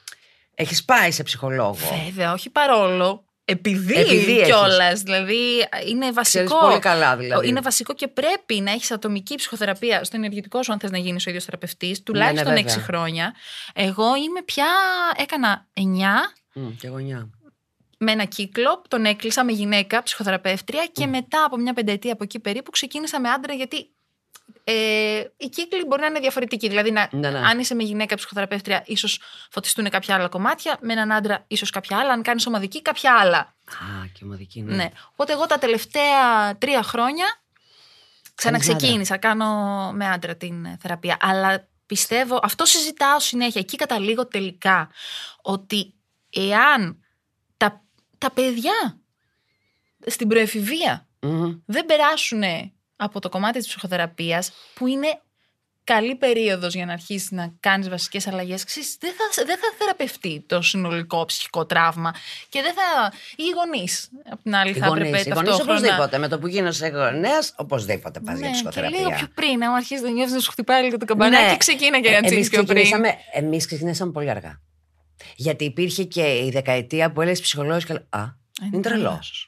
έχεις πάει σε ψυχολόγο. Βέβαια, όχι παρόλο. Επειδή, Επειδή κιόλας, δηλαδή είναι βασικό. Ξέρεις πολύ καλά, δηλαδή. Είναι βασικό και πρέπει να έχεις ατομική ψυχοθεραπεία στο ενεργητικό σου, αν θες να γίνεις ο ίδιος θεραπευτής, τουλάχιστον ναι, ναι, έξι χρόνια. Εγώ είμαι πια, έκανα εννιά. Mm, και εγώ εννιά. Με ένα κύκλο, τον έκλεισα με γυναίκα ψυχοθεραπεύτρια και mm. μετά από μια πενταετία από εκεί περίπου ξεκίνησα με άντρα, γιατί Ε, οι κύκλοι μπορεί να είναι διαφορετικοί. Δηλαδή, να, ναι, ναι. αν είσαι με γυναίκα ψυχοθεραπεύτρια, ίσως φωτιστούν κάποια άλλα κομμάτια. Με έναν άντρα, ίσως κάποια άλλα. Αν κάνεις ομαδική, κάποια άλλα. Α, και ομαδική, ναι. ναι. Οπότε, εγώ τα τελευταία τρία χρόνια ξαναξεκίνησα. Κάνω με άντρα την θεραπεία. Αλλά πιστεύω, αυτό συζητάω συνέχεια. Εκεί καταλήγω τελικά ότι εάν τα, τα παιδιά στην προεφηβεία mm-hmm. δεν περάσουν από το κομμάτι της ψυχοθεραπείας, που είναι καλή περίοδος για να αρχίσεις να κάνεις βασικές αλλαγές, δεν θα, δεν θα θεραπευτεί το συνολικό ψυχικό τραύμα και δεν θα. Οι γονείς, απ' την άλλη, οι θα γονείς, έπρεπε οι γονείς ταυτόχρονα. Οπωσδήποτε. Με το που γίνεσαι γονέας, οπωσδήποτε πας ναι, για ψυχοθεραπεία. Και λίγο πιο πριν, άμα αρχίσεις να νιώθεις να σου χτυπάει λίγο το καμπανάκι, ναι. ξεκίνα και να τσίνεις πιο πριν. Εμείς ξεκινήσαμε πολύ αργά. Γιατί υπήρχε και η δεκαετία που έλεγες ψυχολόγος και α, είναι τρελός.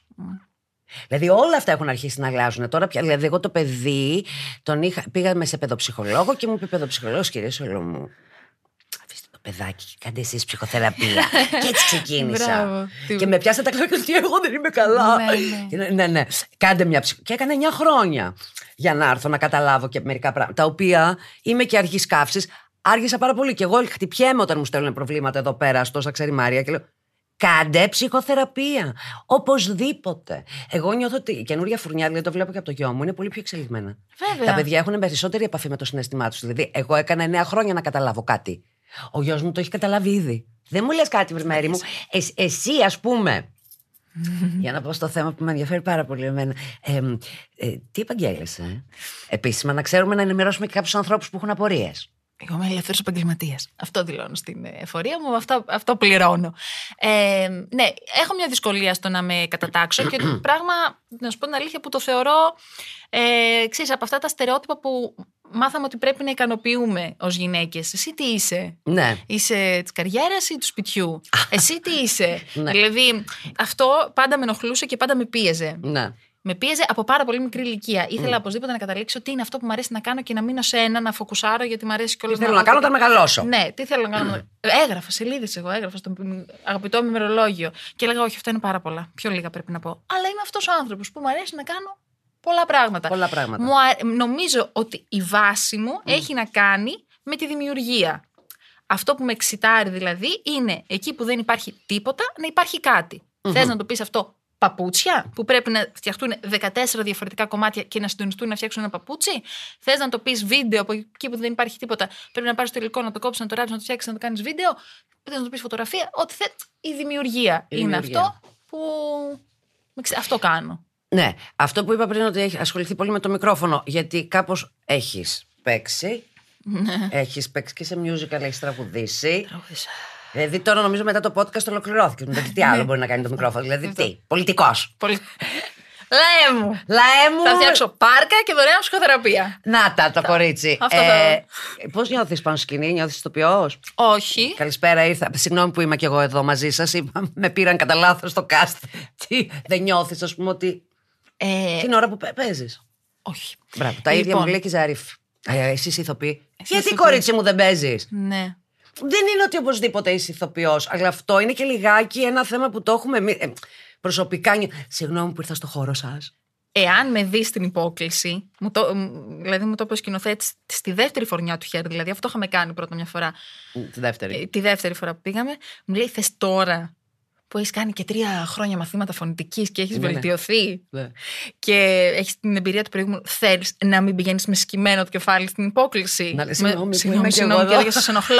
Δηλαδή όλα αυτά έχουν αρχίσει να αλλάζουν. Τώρα πια, δηλαδή εγώ το παιδί τον είχα, πήγαμε σε παιδοψυχολόγο και μου είπε παιδοψυχολόγος, κύριε Σολομού, αφήστε το παιδάκι και κάντε εσείς ψυχοθεραπεία. Και έτσι ξεκίνησα. Μπράβο, και με πιάσατε τα κλάκια ότι εγώ δεν είμαι καλά. Ναι, ναι. ναι, ναι. Κάντε μια ψυχο... Και έκανε εννιά χρόνια για να έρθω να καταλάβω και μερικά πράγματα. Τα οποία είμαι και αργής καύσης. Άργησα πάρα πολύ. Και εγώ χτυπιέμαι όταν μου στέλνουν προβλήματα εδώ πέρα, στο Σαξέρι Μάρια, και λέω: κάντε ψυχοθεραπεία. Οπωσδήποτε. Εγώ νιώθω ότι η καινούργια φουρνιά, δηλαδή το βλέπω και από το γιο μου, είναι πολύ πιο εξελιγμένα. Βέβαια. Τα παιδιά έχουν περισσότερη επαφή με το συναίσθημά τους. Δηλαδή, εγώ έκανα εννέα χρόνια να καταλάβω κάτι. Ο γιος μου το έχει καταλάβει ήδη. Δεν μου λες κάτι, Μέρη μου. Ε, εσύ, ας πούμε. Για να πω στο θέμα που με ενδιαφέρει πάρα πολύ εμένα. Ε, ε, τι επαγγέλλεσαι, ε? Επίσημα, να ξέρουμε να ενημερώσουμε και κάποιους ανθρώπους που έχουν απορίες. Εγώ είμαι ελεύθερος επαγγελματίας. Αυτό δηλώνω στην εφορία μου, αυτό, αυτό πληρώνω. Ε, ναι, έχω μια δυσκολία στο να με κατατάξω και το πράγμα, να σου πω την αλήθεια, που το θεωρώ, ε, ξέρεις, από αυτά τα στερεότυπα που μάθαμε ότι πρέπει να ικανοποιούμε ως γυναίκες. Εσύ τι είσαι? Ναι. Είσαι της καριέρας ή του σπιτιού? Εσύ τι είσαι? Ναι. Δηλαδή, αυτό πάντα με ενοχλούσε και πάντα με πίεζε. Ναι. Με πίεζε από πάρα πολύ μικρή ηλικία. Ήθελα mm. οπωσδήποτε να καταλήξω τι είναι αυτό που μου αρέσει να κάνω και να μείνω σε ένα, να φοκουσάρω, γιατί μου αρέσει κιόλας. Τι θέλω να κάνω όταν μεγαλώσω. Ναι, τι θέλω να κάνω. Έγραφα σελίδες εγώ, έγραφα στο αγαπητό μου ημερολόγιο. Και έλεγα: όχι, αυτά είναι πάρα πολλά. Πιο λίγα πρέπει να πω. Αλλά είμαι αυτός ο άνθρωπος που μου αρέσει να κάνω πολλά πράγματα. Πολλά πράγματα. Μου α... Νομίζω ότι η βάση μου mm. έχει να κάνει με τη δημιουργία. Αυτό που με εξητάρει δηλαδή είναι εκεί που δεν υπάρχει τίποτα να υπάρχει κάτι. Mm-hmm. Θες να το πεις αυτό παπούτσια που πρέπει να φτιαχτούν δεκατέσσερα διαφορετικά κομμάτια και να συντονιστούν να φτιάξουν ένα παπούτσι. Θες να το πεις βίντεο από εκεί που δεν υπάρχει τίποτα. Πρέπει να πάρεις το υλικό, να το κόψεις, να το ράψεις, να το φτιάξεις, να το κάνεις βίντεο. Θες να το πεις φωτογραφία. Ό,τι θες. Η δημιουργία η είναι δημιουργία. αυτό που. Αυτό κάνω. Ναι, αυτό που είπα πριν ότι έχει ασχοληθεί πολύ με το μικρόφωνο, γιατί κάπως έχεις παίξει. Ναι. Έχεις παίξει και σε musical, έχεις τραγουδήσει. Τραγουδίσα. Δηλαδή τώρα νομίζω μετά το podcast ολοκληρώθηκε. Δηλαδή τι άλλο μπορεί να κάνει το μικρόφωνο. Δηλαδή τι, πολιτικός. Πολύ. Λαέ μου. Λαέ μου. Θα φτιάξω πάρκα και δωρεάν ψυχοθεραπεία. Να τα το κορίτσι. Αυτό ε, Πώς νιώθεις πάνω στη σκηνή, νιώθεις ηθοποιός? Όχι. Καλησπέρα, ήρθα. Συγγνώμη που είμαι και εγώ εδώ μαζί σας. Είπα, με πήραν κατά λάθος στο cast. Τι, δεν νιώθεις, ας πούμε, ότι. Ε, Την ώρα που παι- παίζεις. όχι. Μπράβο, τα ίδια Λοιπόν. μου λέει και η Ζαρίφη. Ε, Εσείς ηθοποιοί. Γιατί ηθοποιοί. κορίτσι μου δεν παίζεις? Ναι. Δεν είναι ότι οπωσδήποτε είσαι ηθοποιός, αλλά αυτό είναι και λιγάκι ένα θέμα που το έχουμε εμείς. Ε, προσωπικά. νιώ- Συγγνώμη που ήρθα στο χώρο σας. Εάν με δει στην υπόκληση, μου το, μ, δηλαδή μου το είπε ο σκηνοθέτης στη δεύτερη φορνιά του Χέρ, δηλαδή αυτό είχαμε κάνει πρώτα μια φορά. Τη δεύτερη. Ε, τη δεύτερη φορά που πήγαμε, μου λέει: θες τώρα που έχεις κάνει και τρία χρόνια μαθήματα φωνητικής και έχεις Ναι, ναι. βελτιωθεί Ναι. και έχεις την εμπειρία του προηγούμενου, θέλεις να μην πηγαίνεις με σκυμμένο το κεφάλι στην υπόκληση? Να Με- λες, συγγνώμη, που συγγνώμη, είμαι κι συγγνώμη, εγώ και εδώ. δεν σας ενοχλώ.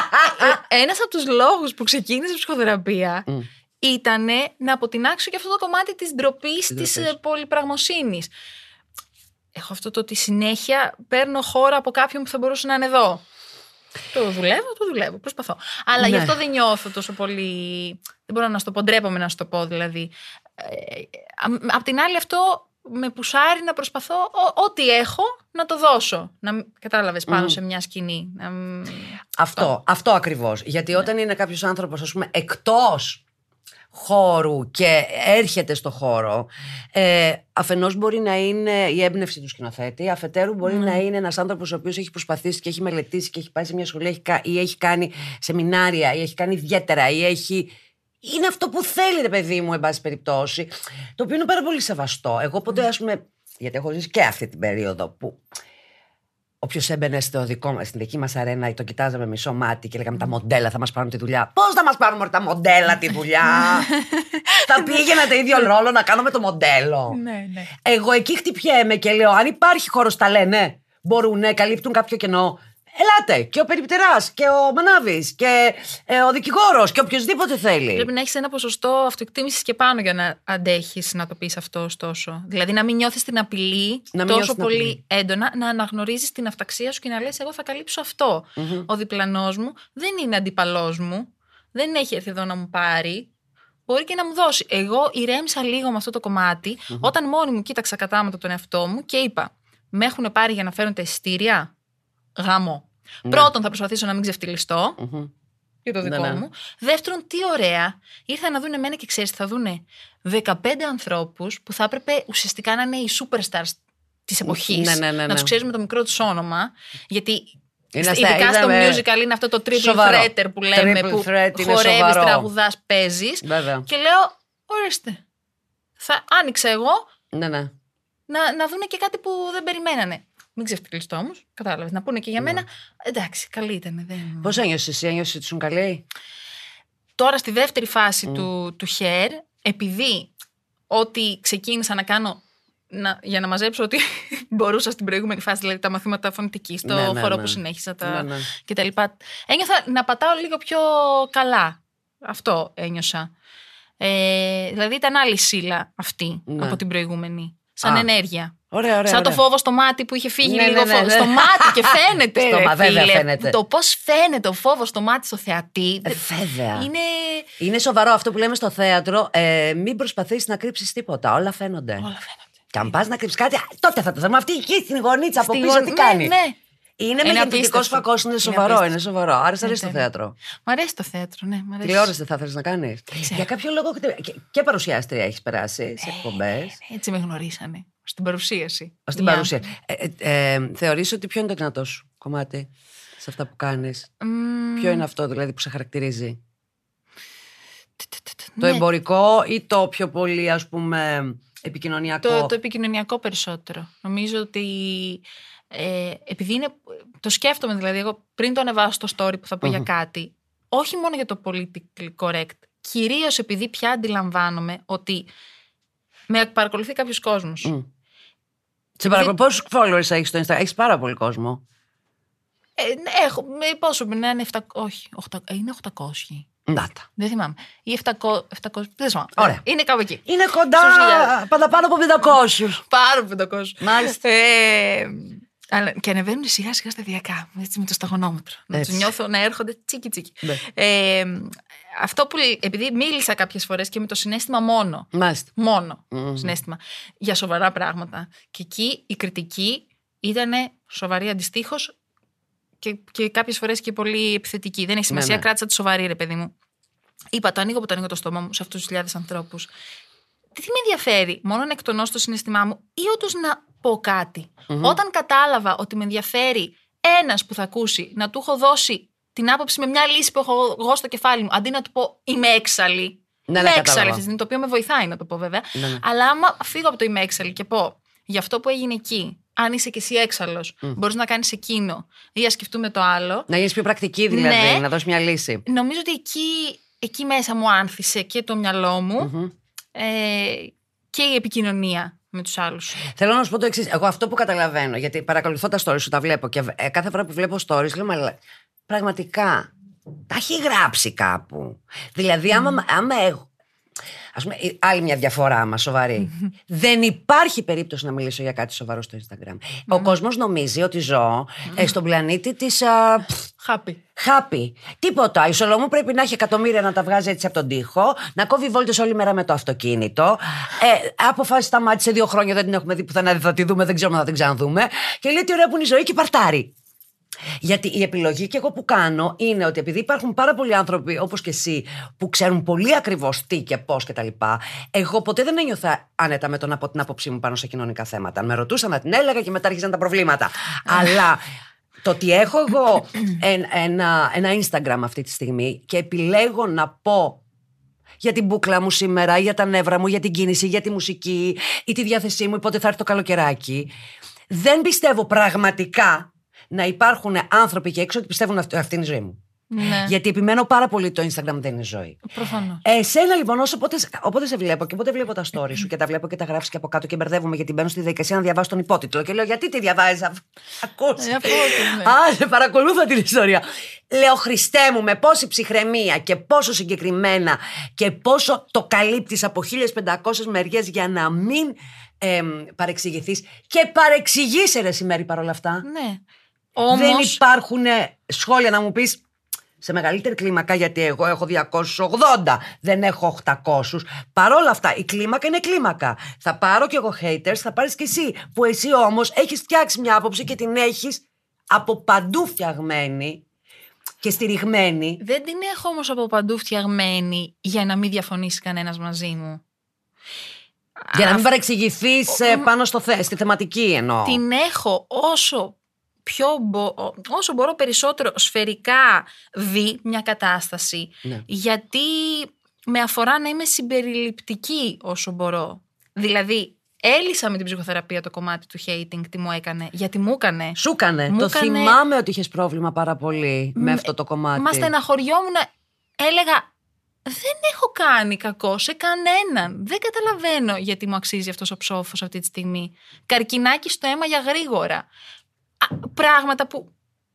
Ε, Ένας από τους λόγους που ξεκίνησε η ψυχοθεραπεία ήταν να αποτινάξω και αυτό το κομμάτι της ντροπής, της ντροπής. ε, πολυπραγμοσύνης. Έχω αυτό το ότι συνέχεια παίρνω χώρα από κάποιον που θα μπορούσε να είναι εδώ. Το δουλεύω, το δουλεύω, προσπαθώ. Αλλά Ναι. γι' αυτό δεν νιώθω τόσο πολύ. Δεν μπορώ να σου το πω, ντρέπομαι να σου το πω δηλαδή. Ε, απ' την άλλη, αυτό με πουσάρει να προσπαθώ ό- ό,τι έχω να το δώσω. Να, μην- κατάλαβες, πάνω σε μια σκηνή. Να, μην- Αυτό, αυτό ακριβώς. Γιατί όταν είναι κάποιος άνθρωπος, ας πούμε, εκτός χώρου και έρχεται στο χώρο, ε, αφενός μπορεί να είναι η έμπνευση του σκηνοθέτη, αφετέρου μπορεί να είναι ένας άνθρωπος ο οποίος έχει προσπαθήσει και έχει μελετήσει και έχει πάει σε μια σχολή έχει, κα- ή έχει κάνει σεμινάρια ή έχει κάνει ιδιαίτερα ή έχει. Είναι αυτό που θέλει, ρε παιδί μου, εν πάση περιπτώσει. Το οποίο είναι πάρα πολύ σεβαστό. Εγώ ποτέ, ας πούμε, γιατί έχω ζήσει και αυτή την περίοδο που όποιος έμπαινε στο δικό μας, στην δική μας αρένα, το κοιτάζαμε μισό μάτι και λέγαμε τα μοντέλα θα μας πάρουν τη δουλειά. Πώς θα μας πάρουν μωρέ, τα μοντέλα τη δουλειά? Θα πήγαινα το ίδιο ρόλο να κάνουμε το μοντέλο. Ναι, ναι. Εγώ εκεί χτυπιέμαι και λέω: αν υπάρχει χώρος, τα λένε. Μπορούν, καλύπτουν κάποιο κενό. Ελάτε. Και ο περιπτεράς και ο Μανάβης και ε, ο δικηγόρος και οποιοδήποτε θέλει. Πρέπει να έχεις ένα ποσοστό αυτοεκτίμησης και πάνω για να αντέχεις να το πεις αυτό, ωστόσο. Δηλαδή να μην νιώθεις την απειλή Να μην τόσο νιώθεις την πολύ απειλή. έντονα, να αναγνωρίζεις την αυταξία σου και να λες: εγώ θα καλύψω αυτό. Ο διπλανός μου δεν είναι αντίπαλός μου, δεν έχει έρθει εδώ να μου πάρει. Μπορεί και να μου δώσει. Εγώ ηρέμησα λίγο με αυτό το κομμάτι, όταν μόνη μου κοίταξα κατάματα τον εαυτό μου και είπα: με έχουν πάρει για να φέρουν τα εισιτήρια. Γάμο. Πρώτον, θα προσπαθήσω να μην ξεφτυλιστώ. Για το δικό Ναι, ναι. μου. Δεύτερον, τι ωραία. Ήρθαν να δουν εμένα και ξέρεις, θα δούνε δεκαπέντε ανθρώπους που θα έπρεπε ουσιαστικά να είναι οι superstars της εποχής. Ναι, ναι, ναι, Να ναι. τους ξέρεις με το μικρό τους όνομα. Γιατί Είναι ειδικά στα- στο είδαμε- musical είναι αυτό το triple Σοβαρό. threater που λέμε. Triple Που threat είναι χορεύεις, σοβαρό. τραγουδάς, παίζεις. Βέβαια. Και λέω, ορίστε. Θα άνοιξα εγώ Ναι, ναι. να, να δούνε και κάτι που δεν περιμένανε. Μην ξεφτυλιστώ όμως, κατάλαβες. Να πούνε και για μένα, εντάξει, καλή ήταν. Δεν... Πώς ένιωσες εσύ, ένιωσες ότι ήσουν καλή? Τώρα στη δεύτερη φάση του, του Hair, επειδή ό,τι ξεκίνησα να κάνω να, για να μαζέψω ό,τι μπορούσα στην προηγούμενη φάση, δηλαδή τα μαθήματα φωνητικής, το Ναι, ναι, χώρο ναι. που συνέχισα τα, Ναι, ναι. και τα λοιπά, ένιωθα να πατάω λίγο πιο καλά. Αυτό ένιωσα. Ε, δηλαδή ήταν άλλη σύλλα αυτή Ναι. από την προηγούμενη. Σαν Α. ενέργεια. Ωραία, ωραία. Σαν το ωραία. φόβο στο μάτι που είχε φύγει Ναι, λίγο ναι, ναι, φόβο. ναι. Στο μάτι και φαίνεται. Στο ρε μα- βέβαια φίλε. φαίνεται. Το πώς φαίνεται ο φόβος στο μάτι στο θεατή. Ε, βέβαια. Είναι. Είναι σοβαρό αυτό που λέμε στο θέατρο. Ε, μην προσπαθείς να κρύψεις τίποτα. Όλα φαίνονται. Όλα φαίνονται. Και αν πας να κρύψεις κάτι, α, τότε θα το δούμε. Αυτή εκεί στην γωνίτσα από Στη πίσω γον- τι ναι, κάνει. ναι. Είναι Είναι μεγεθυντικός απίστευτο. φακός, είναι Είναι σοβαρό. απίστευτο. Είναι σοβαρό. Άρα σ' αρέσει το τέλειο. θέατρο. Μ' αρέσει το θέατρο, ναι. Μ' αρέσει. Τηλεόραση δεν θα θέλεις να κάνεις? ξέρω. Για κάποιο λόγο και, και παρουσιάστρια έχεις περάσει σε εκπομπές. Έτσι με γνωρίσανε. Στην παρουσίαση. Στην Μια- παρουσία. Ε, ε, ε, θεωρείς ότι ποιο είναι το δυνατό σου κομμάτι σε αυτά που κάνεις? Μμμ, Ποιο είναι αυτό δηλαδή που σε χαρακτηρίζει? τ- τ- τ- τ- Το ναι, εμπορικό ή το πιο πολύ ας πούμε επικοινωνιακό? το, το επικοινωνιακό περισσότερο. Νομίζω ότι ε, επειδή είναι. Το σκέφτομαι δηλαδή εγώ πριν το ανεβάσω στο story που θα πω για κάτι. Όχι μόνο για το politically correct. Κυρίως επειδή πια αντιλαμβάνομαι ότι Με παρακολουθεί κάποιος κόσμος. Mm. Σε παρακολουθεί. Πόσους followers έχεις στο Instagram? Έχεις πάρα πολύ κόσμο. Ε, έχω. Πόσο είναι, είναι επτακόσια. Όχι, οκτακόσια, είναι οκτακόσια. Νάτα. Δεν θυμάμαι. Ή επτακόσια. επτακόσια δεν θυμάμαι. Ωραία. Είναι κάπου εκεί. Είναι κοντά. Πάντα πάνω από πεντακόσια. Πάρα από πεντακόσια. Μάλιστα. Ε, αλλά και ανεβαίνουν σιγά σιγά σταδιακά. Έτσι με το σταγονόμετρο. Να του νιώθω να έρχονται τσίκι τσίκι. Ναι. Ε, αυτό που. Επειδή μίλησα κάποιες φορές και με το συναίσθημα μόνο. Μάλιστα. Μόνο Mm-hmm. συναίσθημα. Για σοβαρά πράγματα. Και εκεί η κριτική ήταν σοβαρή αντιστοίχως. Και, και κάποιες φορές και πολύ επιθετική. Δεν έχει σημασία, ναι, ναι. Κράτησα τη σοβαρή, ρε παιδί μου. Είπα, το ανοίγω που το ανοίγω το στόμα μου σε αυτούς τους χιλιάδες ανθρώπους. Τι με ενδιαφέρει, μόνο να εκτονώσω το συναίσθημά μου ή όντως να πω κάτι. Mm-hmm. Όταν κατάλαβα ότι με ενδιαφέρει ένας που θα ακούσει να του έχω δώσει την άποψη με μια λύση που έχω εγώ στο κεφάλι μου, αντί να του πω είμαι έξαλλη. Ναι, είμαι ναι, έξαλλη αυτή, το οποίο με βοηθάει να το πω βέβαια. Ναι, ναι. Αλλά άμα φύγω από το είμαι έξαλλη και πω για αυτό που έγινε εκεί. Αν είσαι και εσύ έξαλλος, mm. μπορείς να κάνεις εκείνο ή να σκεφτούμε το άλλο. Να γίνεις πιο πρακτική δηλαδή, ναι, να δώσεις μια λύση. Νομίζω ότι εκεί, εκεί μέσα μου άνθησε και το μυαλό μου mm-hmm. ε, και η επικοινωνία με τους άλλους. Θέλω να σου πω το εξής. Εγώ αυτό που καταλαβαίνω, γιατί παρακολουθώ τα stories σου, τα βλέπω και κάθε φορά που βλέπω stories, λέω, μα πραγματικά τα έχει γράψει κάπου. Δηλαδή, mm. άμα, άμα εγώ. Ας πούμε, άλλη μια διαφορά μας σοβαρή. Mm-hmm. Δεν υπάρχει περίπτωση να μιλήσω για κάτι σοβαρό στο Instagram. Mm-hmm. Ο κόσμος νομίζει ότι ζω mm-hmm. ε, στον πλανήτη της Χάπη. Χάπη. Τίποτα. Η Σολομού πρέπει να έχει εκατομμύρια να τα βγάζει έτσι από τον τοίχο, να κόβει βόλτες όλη μέρα με το αυτοκίνητο. Ε, αποφάσισε σταμάτησε δύο χρόνια, δεν την έχουμε δει πουθενά, δεν θα τη δούμε, δεν ξέρουμε, θα την ξαναδούμε. Και λέει τι ωραία που είναι η ζωή και παρτάρει. Γιατί η επιλογή και εγώ που κάνω είναι ότι επειδή υπάρχουν πάρα πολλοί άνθρωποι όπως και εσύ που ξέρουν πολύ ακριβώς τι και πώς και τα λοιπά, εγώ ποτέ δεν ένιωθα άνετα με τον, από την άποψή μου πάνω σε κοινωνικά θέματα. Αν με ρωτούσαν να την έλεγα και μετά άρχισαν τα προβλήματα. Αλλά το ότι έχω εγώ ένα, ένα, ένα Instagram αυτή τη στιγμή και επιλέγω να πω για την μπούκλα μου σήμερα, για τα νεύρα μου, για την κίνηση, για τη μουσική ή τη διάθεσή μου, πότε θα έρθει το καλοκαιράκι, δεν πιστεύω πραγματικά να υπάρχουν άνθρωποι και έξω ότι πιστεύουν ότι αυτή είναι η ζωή μου. Ναι. Γιατί επιμένω πάρα πολύ το Instagram δεν είναι ζωή. Προφανώς. Εσένα λοιπόν, όσο όποτε, όποτε σε βλέπω και όποτε βλέπω τα stories σου και τα βλέπω και τα γράφεις και από κάτω και μπερδεύομαι γιατί μπαίνω στη διαδικασία να διαβάσω τον υπότιτλο και λέω γιατί τη διαβάζεις αφού ακούσει. Α, σε παρακολούθω την ιστορία. Λέω Χριστέ μου, με πόση ψυχραιμία και πόσο συγκεκριμένα και πόσο το καλύπτεις από χίλιες πεντακόσιες μεριές για να μην ε, παρεξηγηθείς. Και παρεξηγείσαι ρε Σημέρη παρόλα αυτά. Ναι. Όμως... Δεν υπάρχουν σχόλια να μου πεις σε μεγαλύτερη κλίμακα, γιατί εγώ έχω διακόσιους ογδόντα, δεν έχω οκτακόσιους. Παρόλα αυτά, η κλίμακα είναι κλίμακα. Θα πάρω κι εγώ haters, θα πάρεις κι εσύ. Που εσύ όμως έχεις φτιάξει μια άποψη και την έχεις από παντού φτιαγμένη και στηριγμένη. Δεν την έχω όμως από παντού φτιαγμένη για να μην διαφωνήσει κανένας μαζί μου. Για να μην παρεξηγηθείς Ο... πάνω στο θε, στη θεματική εννοώ. Την έχω όσο. Πιο μπο... όσο μπορώ περισσότερο σφαιρικά δει μια κατάσταση, ναι. Γιατί με αφορά να είμαι συμπεριληπτική όσο μπορώ. Δηλαδή έλυσα με την ψυχοθεραπεία το κομμάτι του hating, τι μου έκανε, γιατί μου έκανε. Σου έκανε, το έκανε... θυμάμαι ότι είχες πρόβλημα πάρα πολύ με, με αυτό το κομμάτι. Μα στεναχωριόμουν, έλεγα δεν έχω κάνει κακό σε κανέναν, δεν καταλαβαίνω γιατί μου αξίζει αυτός ο ψόφος αυτή τη στιγμή. Καρκινάκι στο αίμα για γρήγορα. Πράγματα που.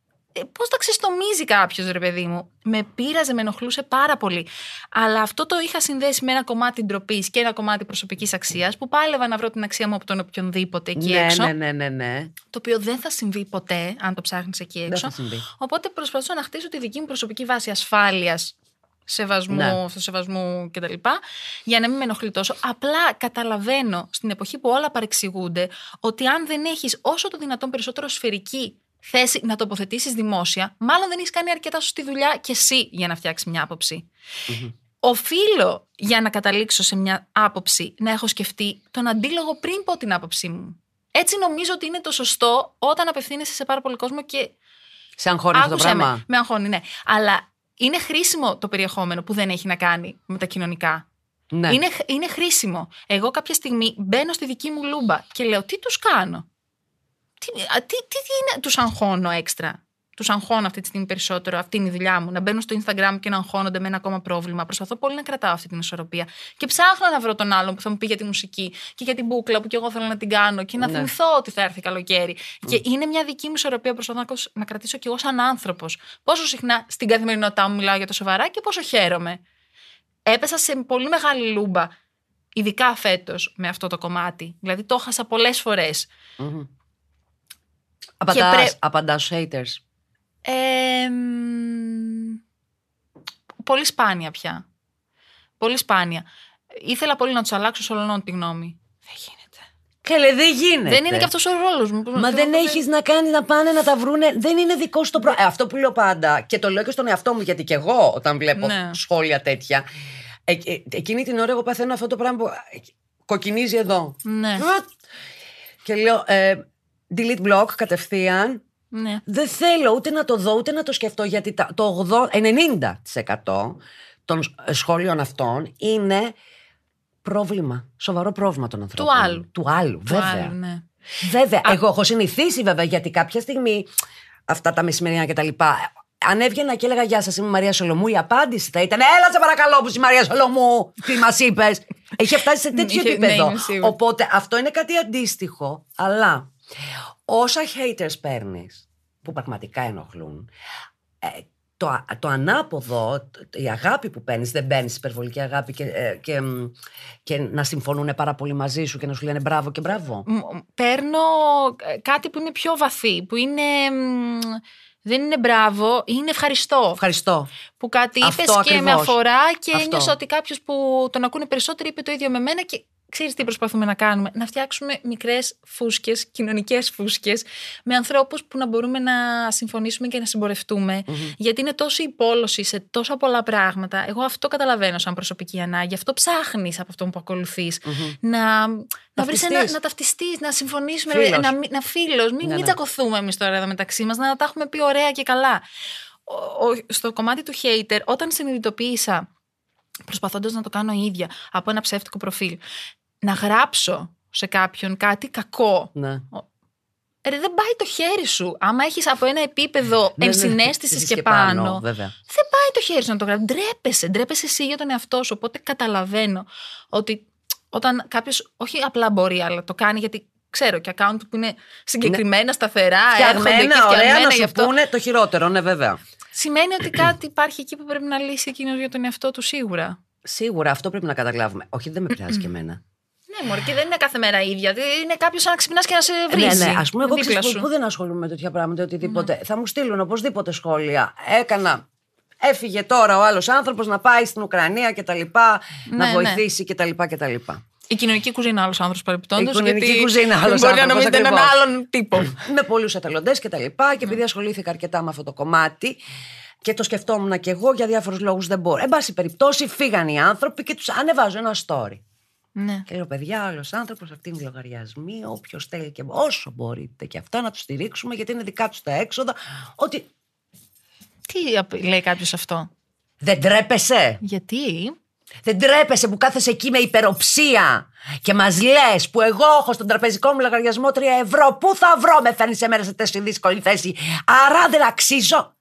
Πώς τα ξεστομίζει κάποιος, ρε παιδί μου. Με πείραζε, με ενοχλούσε πάρα πολύ. Αλλά αυτό το είχα συνδέσει με ένα κομμάτι ντροπής και ένα κομμάτι προσωπικής αξίας, που πάλευα να βρω την αξία μου από τον οποιονδήποτε εκεί ναι, έξω. Ναι, ναι, ναι, ναι. Το οποίο δεν θα συμβεί ποτέ, αν το ψάχνεις εκεί έξω. Οπότε προσπαθούσα να χτίσω τη δική μου προσωπική βάση ασφάλειας, σεβασμού, ναι. αυτοσεβασμού κτλ. Για να μην με ενοχλεί τόσο. Απλά καταλαβαίνω στην εποχή που όλα παρεξηγούνται ότι αν δεν έχεις όσο το δυνατόν περισσότερο σφαιρική θέση να τοποθετήσεις δημόσια, μάλλον δεν έχεις κάνει αρκετά σωστή δουλειά και εσύ για να φτιάξεις μια άποψη. Mm-hmm. Οφείλω για να καταλήξω σε μια άποψη να έχω σκεφτεί τον αντίλογο πριν πω την άποψή μου. Έτσι νομίζω ότι είναι το σωστό όταν απευθύνεσαι σε πάρα πολύ κόσμο και. Σε αγχώνει αυτό το πράγμα. Με, με αγχώνει, ναι. Αλλά. Είναι χρήσιμο το περιεχόμενο που δεν έχει να κάνει με τα κοινωνικά. Ναι. Είναι, είναι χρήσιμο. Εγώ κάποια στιγμή μπαίνω στη δική μου λούμπα και λέω τι τους κάνω. Τι, τι, τι, τι είναι, τους αγχώνω έξτρα. τους αγχώνω αυτή τη στιγμή περισσότερο. Αυτή είναι η δουλειά μου. Να μπαίνουν στο Instagram και να αγχώνονται με ένα ακόμα πρόβλημα. Προσπαθώ πολύ να κρατάω αυτή την ισορροπία. Και ψάχνω να βρω τον άλλον που θα μου πει για τη μουσική και για την μπούκλα που κι εγώ θέλω να την κάνω και να Ναι. θυμηθώ ότι θα έρθει καλοκαίρι. Mm. Και είναι μια δική μου ισορροπία που προσπαθώ να κρατήσω κι εγώ σαν άνθρωπος. Πόσο συχνά στην καθημερινότητά μου μιλάω για το σοβαρά και πόσο χαίρομαι. Έπεσα σε πολύ μεγάλη λούμπα, ειδικά φέτος, με αυτό το κομμάτι. Δηλαδή το έχασα πολλές φορές. Mm-hmm. Απαντάς, πρέ... απαντάς στους haters. Ε, μ, πολύ σπάνια πια. Πολύ σπάνια. Ήθελα πολύ να τους αλλάξω σε όλων τη γνώμη. Δεν γίνεται. Καλέ, δεν γίνεται. Δεν είναι και αυτός ο ρόλος μου. Μα δεν το... έχεις να κάνεις να πάνε να τα βρούνε. Δεν είναι δικό σου το πρόβλημα. Ε, αυτό που λέω πάντα και το λέω και στον εαυτό μου, γιατί και εγώ όταν βλέπω Ναι. σχόλια τέτοια. Ε, ε, εκείνη την ώρα εγώ παθαίνω αυτό το πράγμα που ε, κοκκινίζει εδώ. Ναι. Και λέω ε, delete block κατευθείαν. Ναι. Δεν θέλω ούτε να το δω ούτε να το σκεφτώ, γιατί τα, το ογδόντα, ενενήντα τοις εκατό των σχόλιων αυτών είναι πρόβλημα, σοβαρό πρόβλημα των ανθρώπων. Του άλλου. Του άλλου, Του βέβαια. άλλου, ναι. Βέβαια, Α... εγώ έχω συνηθίσει βέβαια, γιατί κάποια στιγμή αυτά τα μεσημερινά και τα λοιπά, αν έβγαινα και έλεγα γεια σας, είμαι η Μαρία Σολομού, η απάντηση θα ήταν έλα σε παρακαλώ που είσαι η Μαρία Σολομού, τι μας είπες. Έχει φτάσει σε τέτοιο επίπεδο. Ναι, οπότε αυτό είναι κάτι αντίστοιχο, αλλά όσα haters παίρνεις που πραγματικά ενοχλούν, ε, το, το ανάποδο, η αγάπη που παίρνεις, δεν παίρνεις υπερβολική αγάπη και, ε, και, και να συμφωνούν πάρα πολύ μαζί σου και να σου λένε μπράβο και μπράβο. Παίρνω κάτι που είναι πιο βαθύ, που είναι... Δεν είναι μπράβο, είναι ευχαριστώ. Ευχαριστώ. Που κάτι είπες Αυτό και ακριβώς. με αφορά και Αυτό. ένιωσα ότι κάποιος που τον ακούνε περισσότερο είπε το ίδιο με μένα και ξέρεις τι προσπαθούμε να κάνουμε. Να φτιάξουμε μικρές φούσκες, κοινωνικές φούσκες με ανθρώπους που να μπορούμε να συμφωνήσουμε και να συμπορευτούμε. Mm-hmm. Γιατί είναι τόσο υπόλωση σε τόσα πολλά πράγματα. Εγώ αυτό καταλαβαίνω σαν προσωπική ανάγκη. Αυτό ψάχνεις από αυτό που ακολουθείς. Mm-hmm. Να, να βρεις ένα, να ταυτιστείς, να συμφωνήσουμε, φίλος. να, να φίλος. Μην, ναι, μην ναι. τσακωθούμε εμείς τώρα εδώ μεταξύ μας, να τα έχουμε πει ωραία και καλά. Ο, ο, στο κομμάτι του hater, όταν συνειδητοποίησα, προσπαθώντας να το κάνω η ίδια από ένα ψεύτικο προφίλ, να γράψω σε κάποιον κάτι κακό. Ναι. Ρε, δεν πάει το χέρι σου. Άμα έχεις από ένα επίπεδο ναι, ενσυναίσθησης ναι, και, και πάνω, πάνω βέβαια. δεν πάει το χέρι σου να το γράψεις. Ντρέπεσαι. Ντρέπεσαι εσύ για τον εαυτό σου. Οπότε καταλαβαίνω ότι όταν κάποιος όχι απλά μπορεί, αλλά το κάνει γιατί ξέρω και account που είναι συγκεκριμένα, ναι. σταθερά, φτιαγμένα, ωραία, να σου πούνε το χειρότερο, ναι, βέβαια. Σημαίνει ότι κάτι υπάρχει εκεί που πρέπει να λύσει εκείνος για τον εαυτό του σίγουρα. Σίγουρα, αυτό πρέπει να καταλάβουμε. Όχι, δεν με πειράζει και εμένα. Ναι, μωρέ, και δεν είναι κάθε μέρα ίδια. Είναι κάποιος να ξυπνάς και να σε βρίζει. Ναι, ναι. Ας πούμε, εγώ ξέρω που δεν ασχολούμαι με τέτοια πράγματα, οτιδήποτε. Mm. Θα μου στείλουν οπωσδήποτε σχόλια. Έκανα. Έφυγε τώρα ο άλλος άνθρωπος να πάει στην Ουκρανία και τα λοιπά, ναι, να βοηθήσει ναι. και τα λοιπά. Η κοινωνική κουζίνα άλλος άνθρωπος παρεπτόντως. Η κοινωνική κουζίνα άλλος μπορεί άνθρωπος. Μπορεί να νομίζετε έναν άλλον τύπο. Με πολλούς εθελοντές και τα λοιπά. Και επειδή ασχολήθηκα αρκετά με αυτό το κομμάτι. Και το σκεφτόμουν και εγώ για διάφορους λόγους δεν μπορώ. Εν πάση περιπτώσει, φύγαν οι άνθρωποι και τους ανεβάζω ένα story. Ναι. Και λέω, παιδιά, άλλος άνθρωπος, αυτοί είναι οι λογαριασμοί. Όποιος θέλει και όσο μπορείτε και αυτά να τους στηρίξουμε, γιατί είναι δικά τους τα έξοδα. Ότι. Τι λέει κάποιος αυτό? Δεν τρέπεσαι. Γιατί? Δεν τρέπεσαι που κάθεσαι εκεί με υπεροψία και μας λες που εγώ έχω στον τραπεζικό μου λογαριασμό τρία ευρώ. Πού θα βρω, με φέρνεις εμένα σε τέτοια δύσκολη θέση. Άρα δεν αξίζω.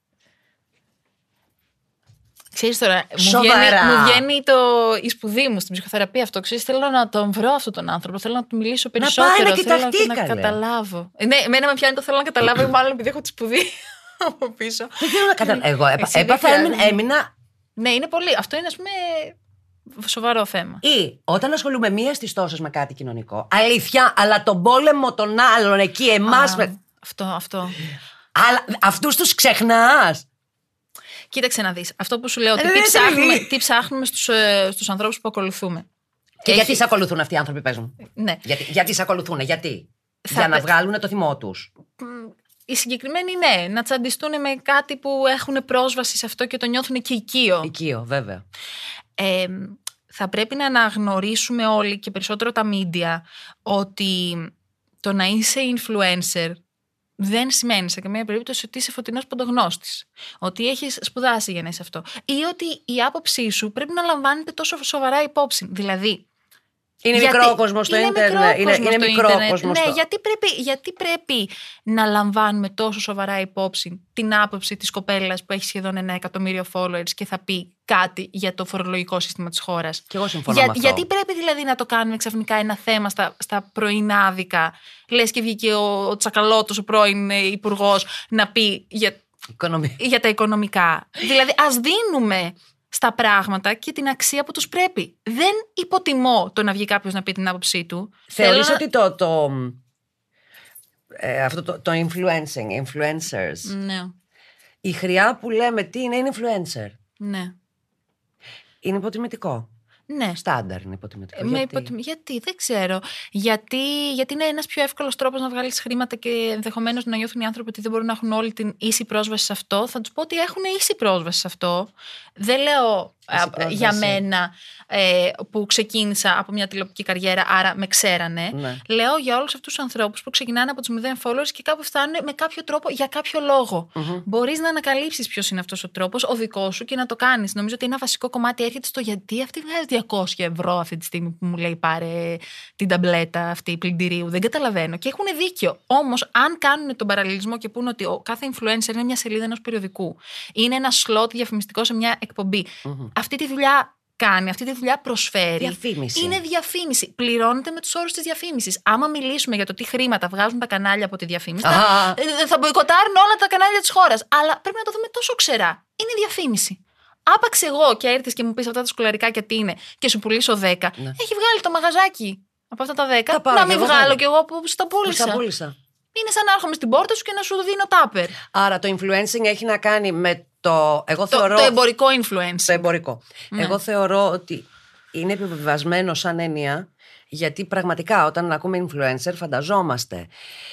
Ξέρεις τώρα, μου βγαίνει, μου βγαίνει το, η σπουδή μου στην ψυχοθεραπεία αυτό. Ξέρεις, θέλω να τον βρω αυτόν τον άνθρωπο, θέλω να του μιλήσω περισσότερο. Να πάει να θέλω κοιταχτεί, να, καλέ. να καταλάβω. Ε, ναι, εμένα με πιάνει το θέλω να καταλάβω, μάλλον επειδή έχω τη σπουδή από πίσω. Δεν θέλω να καταλάβω. Εγώ έπαθα, έμεινα, έμεινα. Ναι, είναι πολύ. Αυτό είναι, ας πούμε, σοβαρό θέμα. Ή όταν ασχολούμαι μία στις τόσες με κάτι κοινωνικό. Αλήθεια, αλλά τον πόλεμο των άλλων εκεί, εμάς. Α, με... Αυτό, αυτό. Αλλά αυτούς τους ξεχνάς. Κοίταξε να δεις. Αυτό που σου λέω, ότι τι ψάχνουμε, τι ψάχνουμε στους, ε, στους ανθρώπους που ακολουθούμε. Και Έχει... γιατί σε ακολουθούν αυτοί οι άνθρωποι, πες μου. Ναι. Γιατί, γιατί σε ακολουθούν, γιατί. Θα Για να πε... βγάλουν το θυμό τους. Οι συγκεκριμένοι, ναι. Να τσαντιστούν με κάτι που έχουν πρόσβαση σε αυτό και το νιώθουν και οικείο. Οικείο, βέβαια. Ε, θα πρέπει να αναγνωρίσουμε όλοι και περισσότερο τα media ότι το να είσαι influencer δεν σημαίνει σε καμία περίπτωση ότι είσαι φωτεινός ποντογνώστης. Ότι έχεις σπουδάσει για να είσαι αυτό. Ή ότι η άποψή σου πρέπει να λαμβάνεται τόσο σοβαρά υπόψη. Δηλαδή, Είναι γιατί, μικρό κόσμο στο ίντερνετ. Είναι, είναι μικρό κόσμο. Ναι, στο... γιατί, πρέπει, γιατί πρέπει να λαμβάνουμε τόσο σοβαρά υπόψη την άποψη της κοπέλας που έχει σχεδόν ένα εκατομμύριο followers και θα πει κάτι για το φορολογικό σύστημα της χώρας. Και εγώ συμφωνώ για, με αυτό. Γιατί πρέπει δηλαδή να το κάνουμε ξαφνικά ένα θέμα στα, στα πρωινάδικα, λες και βγήκε ο, ο Τσακαλώτος, ο πρώην υπουργός, να πει για, για τα οικονομικά. Δηλαδή ας δίνουμε στα πράγματα και την αξία που τους πρέπει. Δεν υποτιμώ το να βγει κάποιος να πει την άποψή του. Θεωρείς να... ότι το, το, ε, αυτό το, το influencing, influencers, ναι. η χρειά που λέμε τι είναι, είναι influencer. Ναι. Είναι υποτιμητικό. Ναι. Στάνταρ είναι υποτιμητικό. Με γιατί? Υποτιμ... γιατί, δεν ξέρω. Γιατί, γιατί είναι ένας πιο εύκολος τρόπος να βγάλεις χρήματα και ενδεχομένως να νιώθουν οι άνθρωποι ότι δεν μπορούν να έχουν όλη την ίση πρόσβαση σε αυτό. Θα τους πω ότι έχουν ίση πρόσβαση σε αυτό. Δεν λέω α, για μένα ε, που ξεκίνησα από μια τηλεοπτική καριέρα, άρα με ξέρανε. Ναι. Λέω για όλους αυτούς τους ανθρώπους που ξεκινάνε από τους μηδέν followers και κάπου φτάνουν με κάποιο τρόπο για κάποιο λόγο. Mm-hmm. Μπορείς να ανακαλύψεις ποιος είναι αυτός ο τρόπος, ο δικός σου, και να το κάνεις. Νομίζω ότι ένα βασικό κομμάτι έρχεται στο γιατί αυτή βγάζει διακόσια ευρώ αυτή τη στιγμή που μου λέει πάρε την ταμπλέτα αυτή πλυντηρίου. Δεν καταλαβαίνω. Και έχουν δίκιο. Όμως, αν κάνουν τον παραλληλισμό και πούνε ότι ο κάθε influencer είναι μια σελίδα ενός περιοδικού, είναι ένα slot διαφημιστικό σε μια εκπομπή. Mm-hmm. Αυτή τη δουλειά κάνει, αυτή τη δουλειά προσφέρει. Διαφήμιση. Είναι διαφήμιση. Πληρώνεται με τους όρους της διαφήμισης. Άμα μιλήσουμε για το τι χρήματα βγάζουν τα κανάλια από τη διαφήμιση, θα, θα μποϊκοτάρουν όλα τα κανάλια της χώρας. Αλλά πρέπει να το δούμε τόσο ξερά. Είναι διαφήμιση. Άπαξ εγώ και έρθεις και μου πεις αυτά τα σκουλαρικάκια τι είναι και σου πουλήσω δέκα. Ναι. Έχει βγάλει το μαγαζάκι από αυτά τα δέκα. Να μην βγάλω κι εγώ που στα πούλησα. πούλησα. Είναι σαν να έρχομαι στην πόρτα σου και να σου δίνω τάπερ. Άρα το influencing έχει να κάνει με το. Εγώ το, θεωρώ, το εμπορικό influencing. Το εμπορικό. Ναι. Εγώ θεωρώ ότι είναι επιβεβαιασμένο σαν έννοια, γιατί πραγματικά όταν ακούμε influencer φανταζόμαστε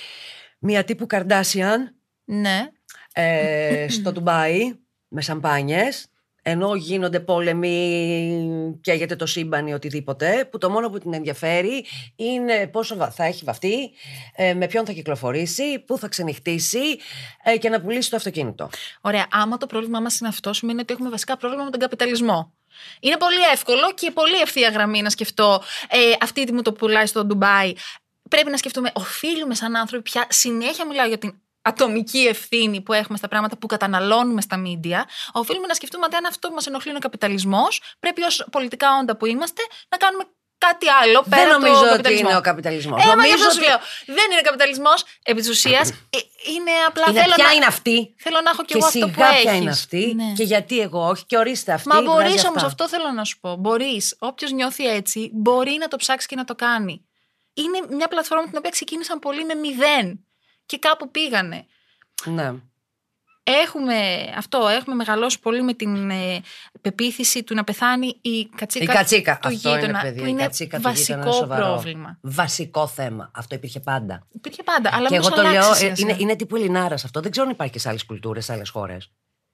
μία τύπου Καρντάσιαν. Ναι. Ε, στο Ντουμπάι με σαμπάνιες, ενώ γίνονται πόλεμοι, καίγεται το σύμπαν ή οτιδήποτε, που το μόνο που την ενδιαφέρει είναι πόσο θα έχει βαφτεί, ε, με ποιον θα κυκλοφορήσει, πού θα ξενυχτήσει ε, και να πουλήσει το αυτοκίνητο. Ωραία, άμα το πρόβλημά μας είναι αυτό, σημαίνει ότι έχουμε βασικά πρόβλημα με τον καπιταλισμό. Είναι πολύ εύκολο και πολύ ευθεία γραμμή να σκεφτώ ε, αυτή τη μου το πουλάει στο Ντουμπάι. Πρέπει να σκεφτούμε, οφείλουμε σαν άνθρωποι πια, συνέχεια μιλάω για την ατομική ευθύνη που έχουμε στα πράγματα που καταναλώνουμε στα μίντια, οφείλουμε να σκεφτούμε ότι αν αυτό που μας ενοχλεί είναι ο καπιταλισμός, πρέπει ως πολιτικά όντα που είμαστε να κάνουμε κάτι άλλο πέρα Δεν από νομίζω το ότι είναι ο καπιταλισμός. Ε, νομίζω ότι... ότι... λέω. Δεν είναι καπιταλισμός. Επί της ουσίας είναι απλά. Είναι θέλω ποια να... είναι αυτή. Θέλω να έχω κι και εγώ αυτό που σιγά έχεις. Ποια είναι αυτή, ναι. Και γιατί εγώ όχι, και ορίστε αυτή. Μα μπορείς όμως, αυτό θέλω να σου πω. Μπορείς, όποιος νιώθει έτσι, μπορεί να το ψάξει και να το κάνει. Είναι μια πλατφόρμα την οποία ξεκίνησαν πολλοί με μηδέν και κάπου πήγανε. Ναι. Έχουμε αυτό, έχουμε μεγαλώσει πολύ με την ε, πεποίθηση του να πεθάνει η κατσίκα, η κατσίκα. του αυτό γείτονα, είναι, παιδιά, που είναι κατσίκα βασικό πρόβλημα. Βασικό θέμα. Αυτό υπήρχε πάντα. Υπήρχε πάντα, αλλά και εγώ το λέω, ε, είναι, είναι τύπου Ελληνάρας αυτό. Δεν ξέρω αν υπάρχει και σε άλλες κουλτούρες, σε άλλες χώρες.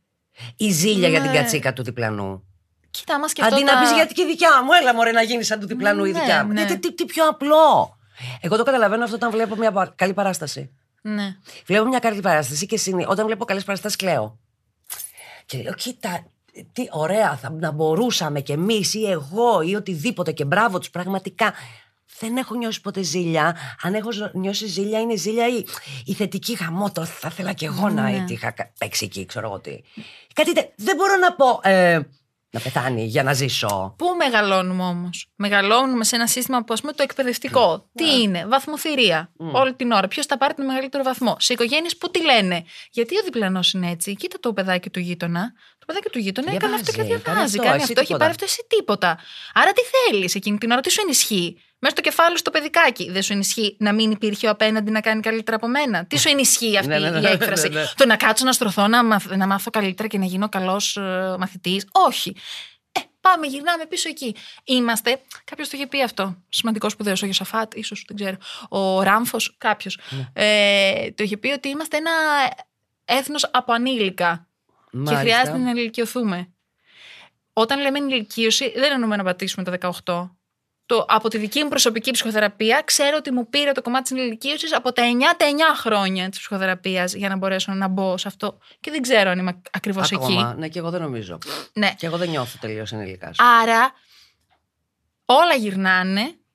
Η ζήλια ναι. για την κατσίκα του διπλανού. Κοίτα, μας σκεφτόταν... Αντί να πεις γιατί και η δικιά μου, έλα μωρέ να γίνει σαν του διπλανού ναι, η δικιά μου. Ναι. Τι, τι, τι πιο απλό. Εγώ το καταλαβαίνω αυτό όταν βλέπω μια καλή παράσταση. Ναι. Βλέπω μια καλή παράσταση και συνή... όταν βλέπω καλές παραστάσεις κλαίω. Και λέω, κοίτα, τι ωραία θα να μπορούσαμε κι εμείς ή εγώ ή οτιδήποτε και μπράβο τους πραγματικά. Δεν έχω νιώσει ποτέ ζήλια. Αν έχω νιώσει ζήλια, είναι ζήλια η, η θετική χαμότο. Θα ήθελα κι εγώ ναι. να είχα παίξει εκεί, ξέρω εγώ τι. Κάτι δεν μπορώ να πω. Ε, να πεθάνει για να ζήσω. Πού μεγαλώνουμε όμως? Μεγαλώνουμε σε ένα σύστημα που, ας πούμε, το εκπαιδευτικό. Mm. Τι mm. είναι? Βαθμοθυρία. Mm. Όλη την ώρα. Ποιος θα πάρει τον μεγαλύτερο βαθμό? Σε οικογένειες που τι λένε? Γιατί ο διπλανός είναι έτσι? Κοίτα το παιδάκι του γείτονα. Το παιδάκι του γείτονα έκανε αυτό και διαβάζει. Κάνει αυτό, έχει πάρει αυτό, εσύ τίποτα. Άρα τι θέλεις εκείνη την ώρα? Τι σου ενισχύει? Μέσα στο κεφάλι στο παιδικάκι. Δεν σου ενισχύει να μην υπήρχε ο απέναντι να κάνει καλύτερα από μένα? Τι σου ενισχύει αυτή η έκφραση? Το να κάτσω να στρωθώ, να, μαθ, να μάθω καλύτερα και να γίνω καλός uh, μαθητής? Όχι. Ε, πάμε, γυρνάμε πίσω εκεί. Είμαστε. Κάποιος το είχε πει αυτό. Σημαντικό σπουδαίος, ο Γιωσαφάτ, ίσως, δεν ξέρω. Ο Ράμφος, κάποιος. Mm. Ε, το είχε πει ότι είμαστε ένα έθνος από ανήλικα. Μάλιστα. Και χρειάζεται να ενηλικιωθούμε. Όταν λέμε ενηλικίωση, δεν εννοούμε να πατήσουμε τα δεκαοκτώ. Το, από τη δική μου προσωπική ψυχοθεραπεία, ξέρω ότι μου πήρε το κομμάτι της ενηλικίωσης από τα εννιά τα εννιά χρόνια της ψυχοθεραπείας για να μπορέσω να μπω σε αυτό. Και δεν ξέρω αν είμαι ακριβώς Ακόμα, εκεί. Ναι, και εγώ δεν νομίζω. Ναι. Και εγώ δεν νιώθω τελείως ενηλικάς. Άρα, όλα γυρνάνε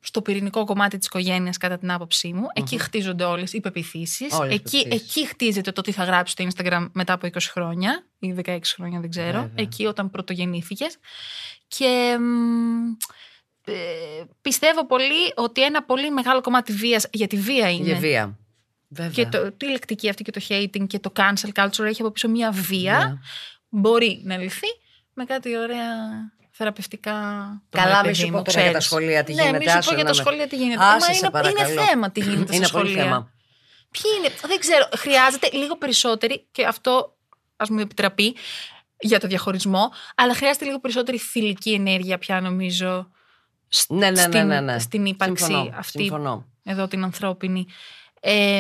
στο πυρηνικό κομμάτι της οικογένειας, κατά την άποψή μου. Mm-hmm. Εκεί χτίζονται όλες οι πεποιθήσεις. Εκεί, εκεί χτίζεται το τι θα γράψει στο Instagram μετά από είκοσι χρόνια ή δεκαέξι χρόνια, δεν ξέρω. Βέβαια. Εκεί όταν πρωτογεννήθηκες. Και ε, πιστεύω πολύ ότι ένα πολύ μεγάλο κομμάτι βίας, για τη βία είναι. Για βία. Βέβαια. Και το, τη λεκτική αυτή και το hating και το cancel culture έχει από πίσω μια βία. Yeah. Μπορεί να λυθεί με κάτι ωραία θεραπευτικά. Καλά, μη σου πω τώρα για τα σχολεία τι γίνεται. Ναι, μη σου πω για τα σχολεία τι γίνεται. Άσε, είναι, είναι θέμα τι γίνεται είναι στα σχολεία. Θέμα. Ποιοι είναι, δεν ξέρω. Χρειάζεται λίγο περισσότερη, και αυτό ας μου επιτραπεί για το διαχωρισμό, αλλά χρειάζεται λίγο περισσότερη θηλυκή ενέργεια πια, νομίζω, ναι, ναι, ναι, στην, ναι, ναι. στην ύπαρξη συμφωνώ, αυτή. Συμφωνώ. Εδώ την ανθρώπινη. Ε,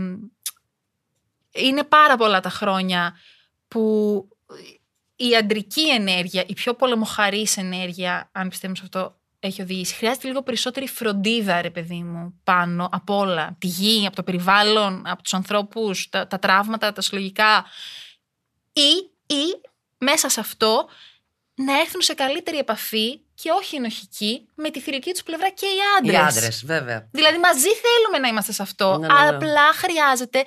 είναι πάρα πολλά τα χρόνια που η αντρική ενέργεια, η πιο πολεμοχαρής ενέργεια, αν πιστεύουμε σε αυτό, έχει οδηγήσει. Χρειάζεται λίγο περισσότερη φροντίδα, ρε παιδί μου, πάνω από όλα. Από τη γη, από το περιβάλλον, από τους ανθρώπους, τα, τα τραύματα, τα συλλογικά. Ή, ή μέσα σε αυτό να έρθουν σε καλύτερη επαφή και όχι ενοχική με τη θηλυκή τους πλευρά και οι άντρες. Οι άντρες, βέβαια. Δηλαδή μαζί θέλουμε να είμαστε σε αυτό, ναι, ναι, ναι. Απλά χρειάζεται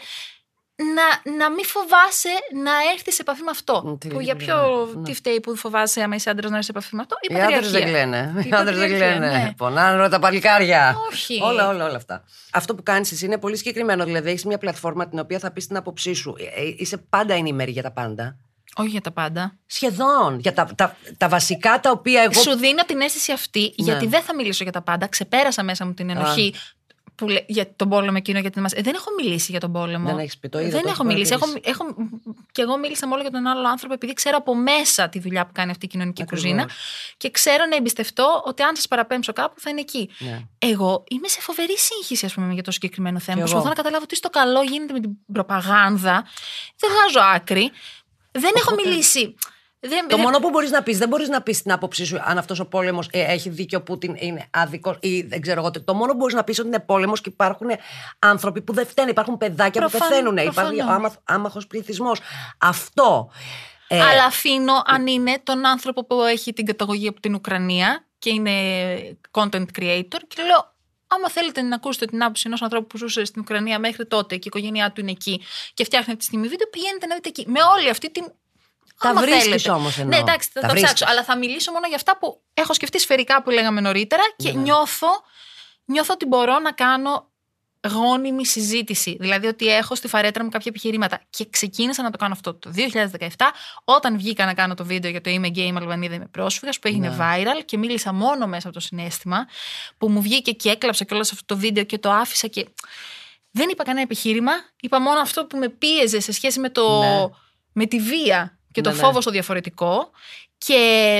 να, να μην φοβάσαι να έρθει σε επαφή με αυτό. Τι, που για ποιο ναι. τι φταίει που φοβάσαι άμα είσαι άντρας να έρθει σε επαφή με αυτό? Η οι άντρες δεν κλαίνε. Οι άντρες δεν κλαίνε. Ναι. Πονάνε τα παλικάρια. Όχι. Όλα, όλα, όλα αυτά. Αυτό που κάνεις εσύ είναι πολύ συγκεκριμένο. Δηλαδή έχεις μια πλατφόρμα την οποία θα πεις την άποψή σου. Είσαι πάντα ενήμερη για τα πάντα. Όχι για τα πάντα. Σχεδόν. Για τα, τα, τα βασικά τα οποία εγώ. Σου δίνω την αίσθηση αυτή, ναι. γιατί δεν θα μιλήσω για τα πάντα. Ξεπέρασα μέσα μου την ενοχή. Α. Που λέ, για τον πόλεμο εκείνο, για την μας... ε, δεν έχω μιλήσει για τον πόλεμο. Δεν έχεις πει το ίδιο. Δεν το έχω μιλήσει. Έχω, έχω... Και εγώ μίλησα μόνο για τον άλλο άνθρωπο, επειδή ξέρω από μέσα τη δουλειά που κάνει αυτή η κοινωνική Ακριβώς. κουζίνα. Και ξέρω να εμπιστευτώ ότι αν σας παραπέμψω κάπου θα είναι εκεί. Ναι. Εγώ είμαι σε φοβερή σύγχυση, ας πούμε, για το συγκεκριμένο θέμα. Προσπαθώ να καταλάβω τι στο καλό γίνεται με την προπαγάνδα. Δεν βγάζω άκρη. Δεν Οπότε... έχω μιλήσει. Δεν, το δεν... μόνο που μπορείς να πεις, δεν μπορείς να πεις την άποψή σου αν αυτός ο πόλεμος ε, έχει δίκιο, ο Πούτιν είναι άδικος ή δεν ξέρω εγώ. Το μόνο που μπορείς να πεις ότι είναι πόλεμος και υπάρχουν άνθρωποι που δεν φταίνουν, υπάρχουν παιδάκια προφανή, που πεθαίνουν, υπάρχει άμα, άμαχος πληθυσμός. Αυτό. Ε... Αλλά αφήνω αν είναι τον άνθρωπο που έχει την καταγωγή από την Ουκρανία και είναι content creator και λέω. Άμα θέλετε να ακούσετε την άποψη ενός ανθρώπου που ζούσε στην Ουκρανία μέχρι τότε και η οικογένειά του είναι εκεί και φτιάχνει αυτή τη στιγμή βίντεο, πηγαίνετε να δείτε εκεί. Με όλη αυτή την. Τα βρίσκεις όμως εννοώ. Ναι, εντάξει, θα τα, τα ψάξω. Αλλά θα μιλήσω μόνο για αυτά που έχω σκεφτεί σφαιρικά που λέγαμε νωρίτερα και ναι. νιώθω, νιώθω ότι μπορώ να κάνω γόνιμη συζήτηση. Δηλαδή ότι έχω στη φαρέτρα μου κάποια επιχειρήματα. Και ξεκίνησα να το κάνω αυτό το δύο χιλιάδες δεκαεπτά, όταν βγήκα να κάνω το βίντεο για το Είμαι γκέι, είμαι Αλβανίδα, είμαι πρόσφυγας, που έγινε ναι. viral και μίλησα μόνο μέσα από το συναίσθημα, που μου βγήκε και έκλαψα κιόλας αυτό το βίντεο και το άφησα και. Δεν είπα κανένα επιχείρημα. Είπα μόνο αυτό που με πίεζε σε σχέση με, το, ναι. με τη βία. Και το ναι, φόβο ναι. στο διαφορετικό. Και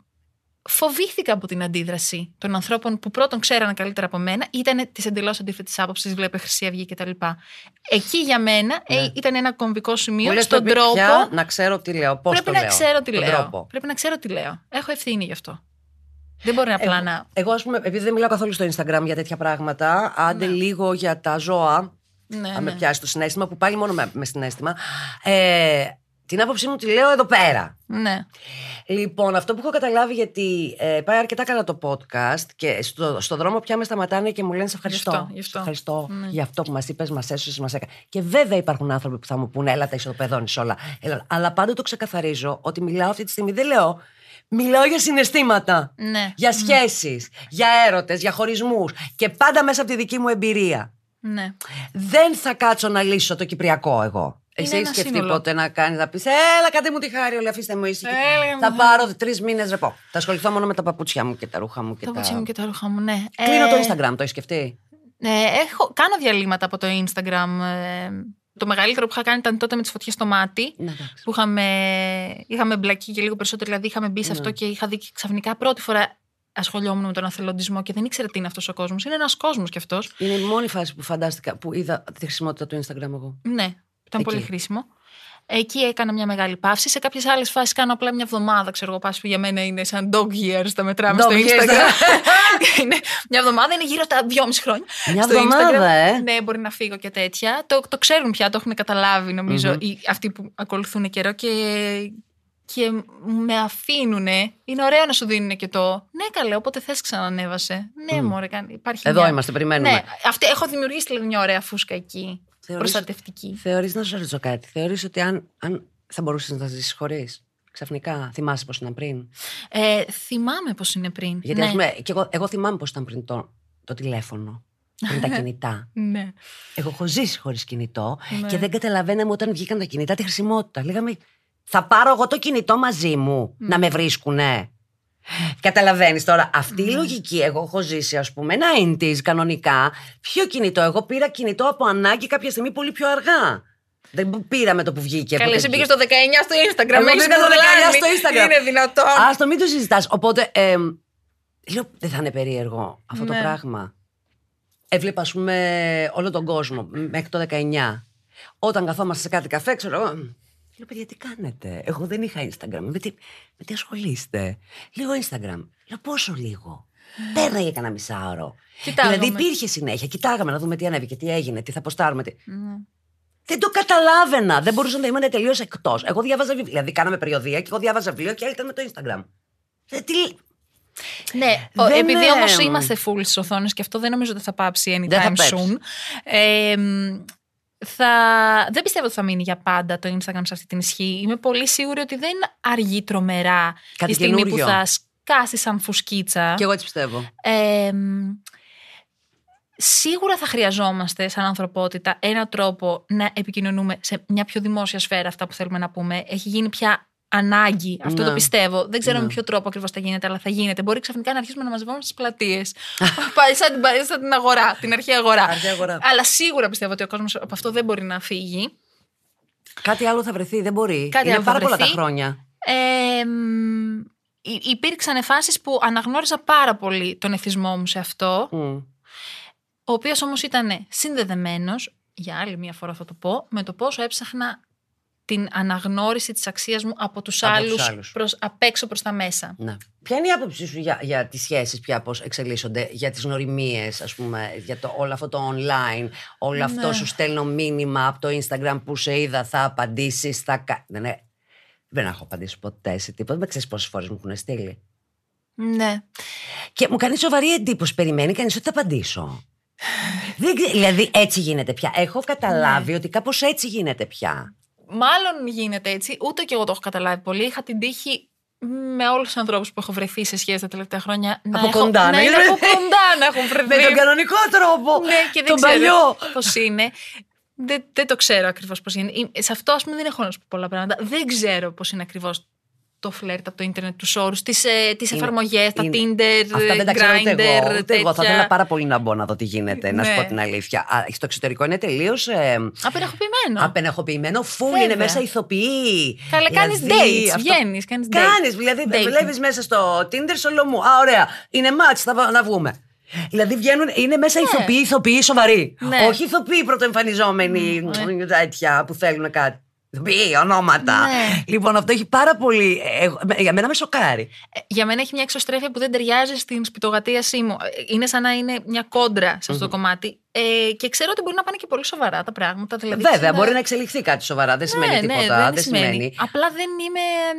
φοβήθηκα από την αντίδραση των ανθρώπων που πρώτον ξέρανε καλύτερα από μένα, ήταν τη εντελώς αντίθετης άποψης, βλέπε Χρυσή Αυγή κτλ. Εκεί για μένα ναι. ε, ήταν ένα κομβικό σημείο μου στον πρέπει τρόπο. Πια να ξέρω τι λέω. Πώς πρέπει το να λέω. Ξέρω τι λέω. Τρόπο. Πρέπει να ξέρω τι λέω. Έχω ευθύνη γι' αυτό. Δεν μπορεί απλά εγώ, να. Εγώ, ας πούμε, επειδή δεν μιλάω καθόλου στο Instagram για τέτοια πράγματα, άντε ναι. λίγο για τα ζώα. Ναι, αν ναι. με πιάσει το συναίσθημα, που πάλι μόνο με, με συναίσθημα. Ε, Την άποψή μου τη λέω εδώ πέρα. Ναι. Λοιπόν, αυτό που έχω καταλάβει, γιατί ε, πάει αρκετά καλά το podcast και στο, στο δρόμο πια με σταματάνε και μου λένε σε ευχαριστώ. Γι' αυτό, γι' αυτό. ευχαριστώ ναι. για αυτό που μας είπες, μας έσωσες, μας έκανε. Και βέβαια υπάρχουν άνθρωποι που θα μου πούνε, έλα τα ισοπεδώνεις όλα. Έλα. Αλλά πάντα το ξεκαθαρίζω ότι μιλάω αυτή τη στιγμή, δεν λέω. Μιλάω για συναισθήματα. Ναι. Για σχέσεις, ναι. για έρωτες, για χωρισμούς. Και πάντα μέσα από τη δική μου εμπειρία. Ναι. Δεν θα κάτσω να λύσω το κυπριακό εγώ. Εσύ έχεις σκεφτεί σύνολο. Πότε να κάνεις, να πεις, έλα κάντε μου τη χάρη, όλοι αφήστε μου ήσυχη. Θα πάρω τρεις μήνες ρεπό. Θα ασχοληθώ μόνο με τα παπούτσια μου και τα ρούχα μου. Και τα παπούτσια μου και τα ρούχα μου, ναι. Κλείνω ε... το Instagram, το έχεις σκεφτεί? Ε, έχω, κάνω διαλύματα από το Instagram. Ε, το μεγαλύτερο που είχα κάνει ήταν τότε με τις φωτιές στο μάτι. Ναι, που είχαμε, είχαμε μπλακεί και λίγο περισσότερο, δηλαδή είχαμε μπει σε ναι. αυτό και είχα δει ξαφνικά πρώτη φορά. Ασχολιόμουν με τον εθελοντισμό και δεν ήξερα τι είναι αυτός ο κόσμος. Είναι ένας κόσμος κι αυτός. Είναι η μόνη φάση που φαντάστηκα που είδα τη χρησιμότητα του Instagram εγώ. Ναι, ήταν εκεί. Πολύ χρήσιμο. Εκεί έκανα μια μεγάλη παύση. Σε κάποιες άλλες φάσεις κάνω απλά μια εβδομάδα, ξέρω εγώ, παύση που για μένα είναι σαν dog years, τα μετράμε dog στο Instagram. είναι, μια εβδομάδα είναι γύρω στα δυόμιση χρόνια. Μια στο εβδομάδα, Instagram. Ε. Ναι, μπορεί να φύγω και τέτοια. Το, το ξέρουν πια, το έχουν καταλάβει νομίζω mm-hmm. οι, αυτοί που ακολουθούν καιρό και. και με αφήνουνε. Είναι ωραίο να σου δίνουν και το. Ναι, καλέ, όποτε θες ξανανέβασε. Ναι, mm. μωρέ, υπάρχει. Εδώ μια... είμαστε, περιμένουμε. Ναι, αυτή, έχω δημιουργήσει δηλαδή, μια ωραία φούσκα εκεί. Θεωρείς, προστατευτική. Θεωρείς, να σου ρωτήσω κάτι. Θεωρείς ότι αν, αν θα μπορούσες να ζήσεις χωρίς, ξαφνικά, θυμάσαι πώς ήταν πριν? Ε, θυμάμαι πώς είναι πριν. Γιατί ναι. ας πούμε, και εγώ, εγώ θυμάμαι πώς ήταν πριν το, το τηλέφωνο. Πριν τα κινητά. Ναι. Εγώ έχω ζήσει χωρίς κινητό ναι. και δεν καταλαβαίναμε όταν βγήκαν τα κινητά τη χρησιμότητα. Λέγαμε, θα πάρω εγώ το κινητό μαζί μου mm. να με βρίσκουνε. Καταλαβαίνεις τώρα, αυτή mm. η λογική. Εγώ έχω ζήσει, ας πούμε, ενενήντα κανονικά. Ποιο κινητό? Εγώ πήρα κινητό από ανάγκη κάποια στιγμή πολύ πιο αργά. Δεν πήρα με το που βγήκε. Καλή, εσύ πήγες το δεκαεννιά στο Instagram. Εγώ πήγα το δεκαεννιά στο Instagram. Είναι δυνατόν? Ας το μην το συζητάς. Οπότε, ε, λέω, δεν θα είναι περίεργο αυτό ναι. το πράγμα? Έβλεπα, ας πούμε, όλο τον κόσμο μέχρι το δεκαεννιά. Όταν καθόμαστε σε κάτι καφέ, ξέρω εγώ. Λέω, παιδιά, τι κάνετε? Εγώ δεν είχα Instagram. Με τι, με τι ασχολείστε? Λίγο Instagram. Λέω, πόσο λίγο? Πέρναγε κανένα μισάωρο. Δηλαδή υπήρχε συνέχεια. Κοιτάγαμε να δούμε τι ανέβηκε, τι έγινε, τι θα ποστάρουμε. Τι... Mm. Δεν το καταλάβαινα. Δεν μπορούσα να είμαι τελείως εκτός. Εγώ διάβαζα βιβλία. Δηλαδή, κάναμε περιοδία και εγώ διάβαζα βιβλίο και άλλοι ήταν με το Instagram. Τι... Ναι, δεν επειδή ναι. όμως είμαστε full στις οθόνες και αυτό δεν νομίζω ότι θα πάψει anytime soon. Ε, θα... Δεν πιστεύω ότι θα μείνει για πάντα το Instagram σε αυτή την ισχύ. Είμαι πολύ σίγουρη ότι δεν αργεί τρομερά κάτι τη στιγμή καινούριο. που θα σκάσει σαν φουσκίτσα. Και εγώ έτσι πιστεύω. Ε, σίγουρα θα χρειαζόμαστε σαν ανθρωπότητα έναν τρόπο να επικοινωνούμε σε μια πιο δημόσια σφαίρα αυτά που θέλουμε να πούμε. Έχει γίνει πια ανάγκη. Αυτό ναι. το πιστεύω. Δεν ξέρω ναι. με ποιο τρόπο ακριβώς θα γίνεται, αλλά θα γίνεται. Μπορεί ξαφνικά να αρχίσουμε να μαζευόμαστε στις πλατείες. Πάει σαν, την, σαν την αγορά, την αρχαία αγορά. αγορά. Αλλά σίγουρα πιστεύω ότι ο κόσμος από αυτό δεν μπορεί να φύγει. Κάτι άλλο θα βρεθεί, δεν μπορεί. Κάτι Είναι πάρα πολλά βρεθεί. τα χρόνια. Ε, υπήρξαν φάσεις που αναγνώριζα πάρα πολύ τον εθισμό μου σε αυτό. Mm. Ο οποίος όμως ήταν συνδεδεμένος, για άλλη μία φορά θα το πω, με το πόσο έψαχνα την αναγνώριση της αξίας μου από τους από άλλους, άλλους. Προς, απ' έξω προς τα μέσα. Ναι. Ποια είναι η άποψή σου για, για τις σχέσεις, πια πώς εξελίσσονται, για τις γνωριμίες, ας πούμε, για το, όλο αυτό το online, όλο ναι. αυτό σου στέλνω μήνυμα από το Instagram που σε είδα, θα απαντήσεις, θα... Δεν, ναι. δεν έχω απαντήσει ποτέ σε τίποτα, δεν ξέρεις πόσες φορές μου έχουν στείλει. Ναι. Και μου κάνει σοβαρή εντύπωση, περιμένει κανείς ότι θα απαντήσω. Δεν, δηλαδή έτσι γίνεται πια. Έχω καταλάβει ναι. ότι κάπως έτσι γίνεται πια. Μάλλον γίνεται έτσι, ούτε και εγώ το έχω καταλάβει πολύ. Είχα την τύχη με όλους τους ανθρώπους που έχω βρεθεί σε σχέση τα τελευταία χρόνια να από έχω, κοντά, να είναι από κοντά να έχουν βρεθεί. Με τον κανονικό τρόπο. Ναι, και δεν τον ξέρω παλιό. πώς είναι. Δεν, δεν το ξέρω ακριβώς πώς είναι. Σε αυτό, ας πούμε, δεν έχω να σου πω πολλά πράγματα. Δεν ξέρω πώς είναι ακριβώς το φλερτ από το ίντερνετ, τους όρους, τις, τις εφαρμογές, τα Tinder, αυτά δεν τα ξέρω Grindr, ούτε εγώ, ούτε εγώ. Θα τέτοια. ήθελα πάρα πολύ να μπω να δω τι γίνεται, να σου πω την αλήθεια. Α, στο εξωτερικό είναι τελείως ε, απενεχοποιημένο. Απενεχοποιημένο, φουλ είναι μέσα ηθοποιοί. Καλά, κάνεις δηλαδή, dates, αυτό... βγαίνεις, κάνεις dates. Κάνεις, δηλαδή βλέπεις μέσα στο Tinder σολό μου. Α, ωραία, είναι match, θα να βγούμε. Δηλαδή βγαίνουν, είναι μέσα ναι. ηθοποιοί, ηθοποιοί σοβαροί. Ναι. Όχι ηθοποιοί πρωτοεμφανιζόμενοι ναι. τέτοια που θέλουν κάτι. Ηθοποιοί, ονόματα. Ναι. Λοιπόν, αυτό έχει πάρα πολύ. Για μένα με σοκάρει. Για μένα έχει μια εξωστρέφεια που δεν ταιριάζει στην σπιτογατίασή μου. Είναι σαν να είναι μια κόντρα σε αυτό mm-hmm. το κομμάτι. Ε, και ξέρω ότι μπορεί να πάνε και πολύ σοβαρά τα πράγματα. Δηλαδή, βέβαια, ξένα... μπορεί να εξελιχθεί κάτι σοβαρά. Δεν σημαίνει ναι, τίποτα. Ναι, δεν, δεν σημαίνει. σημαίνει. Απλά δεν είμαι.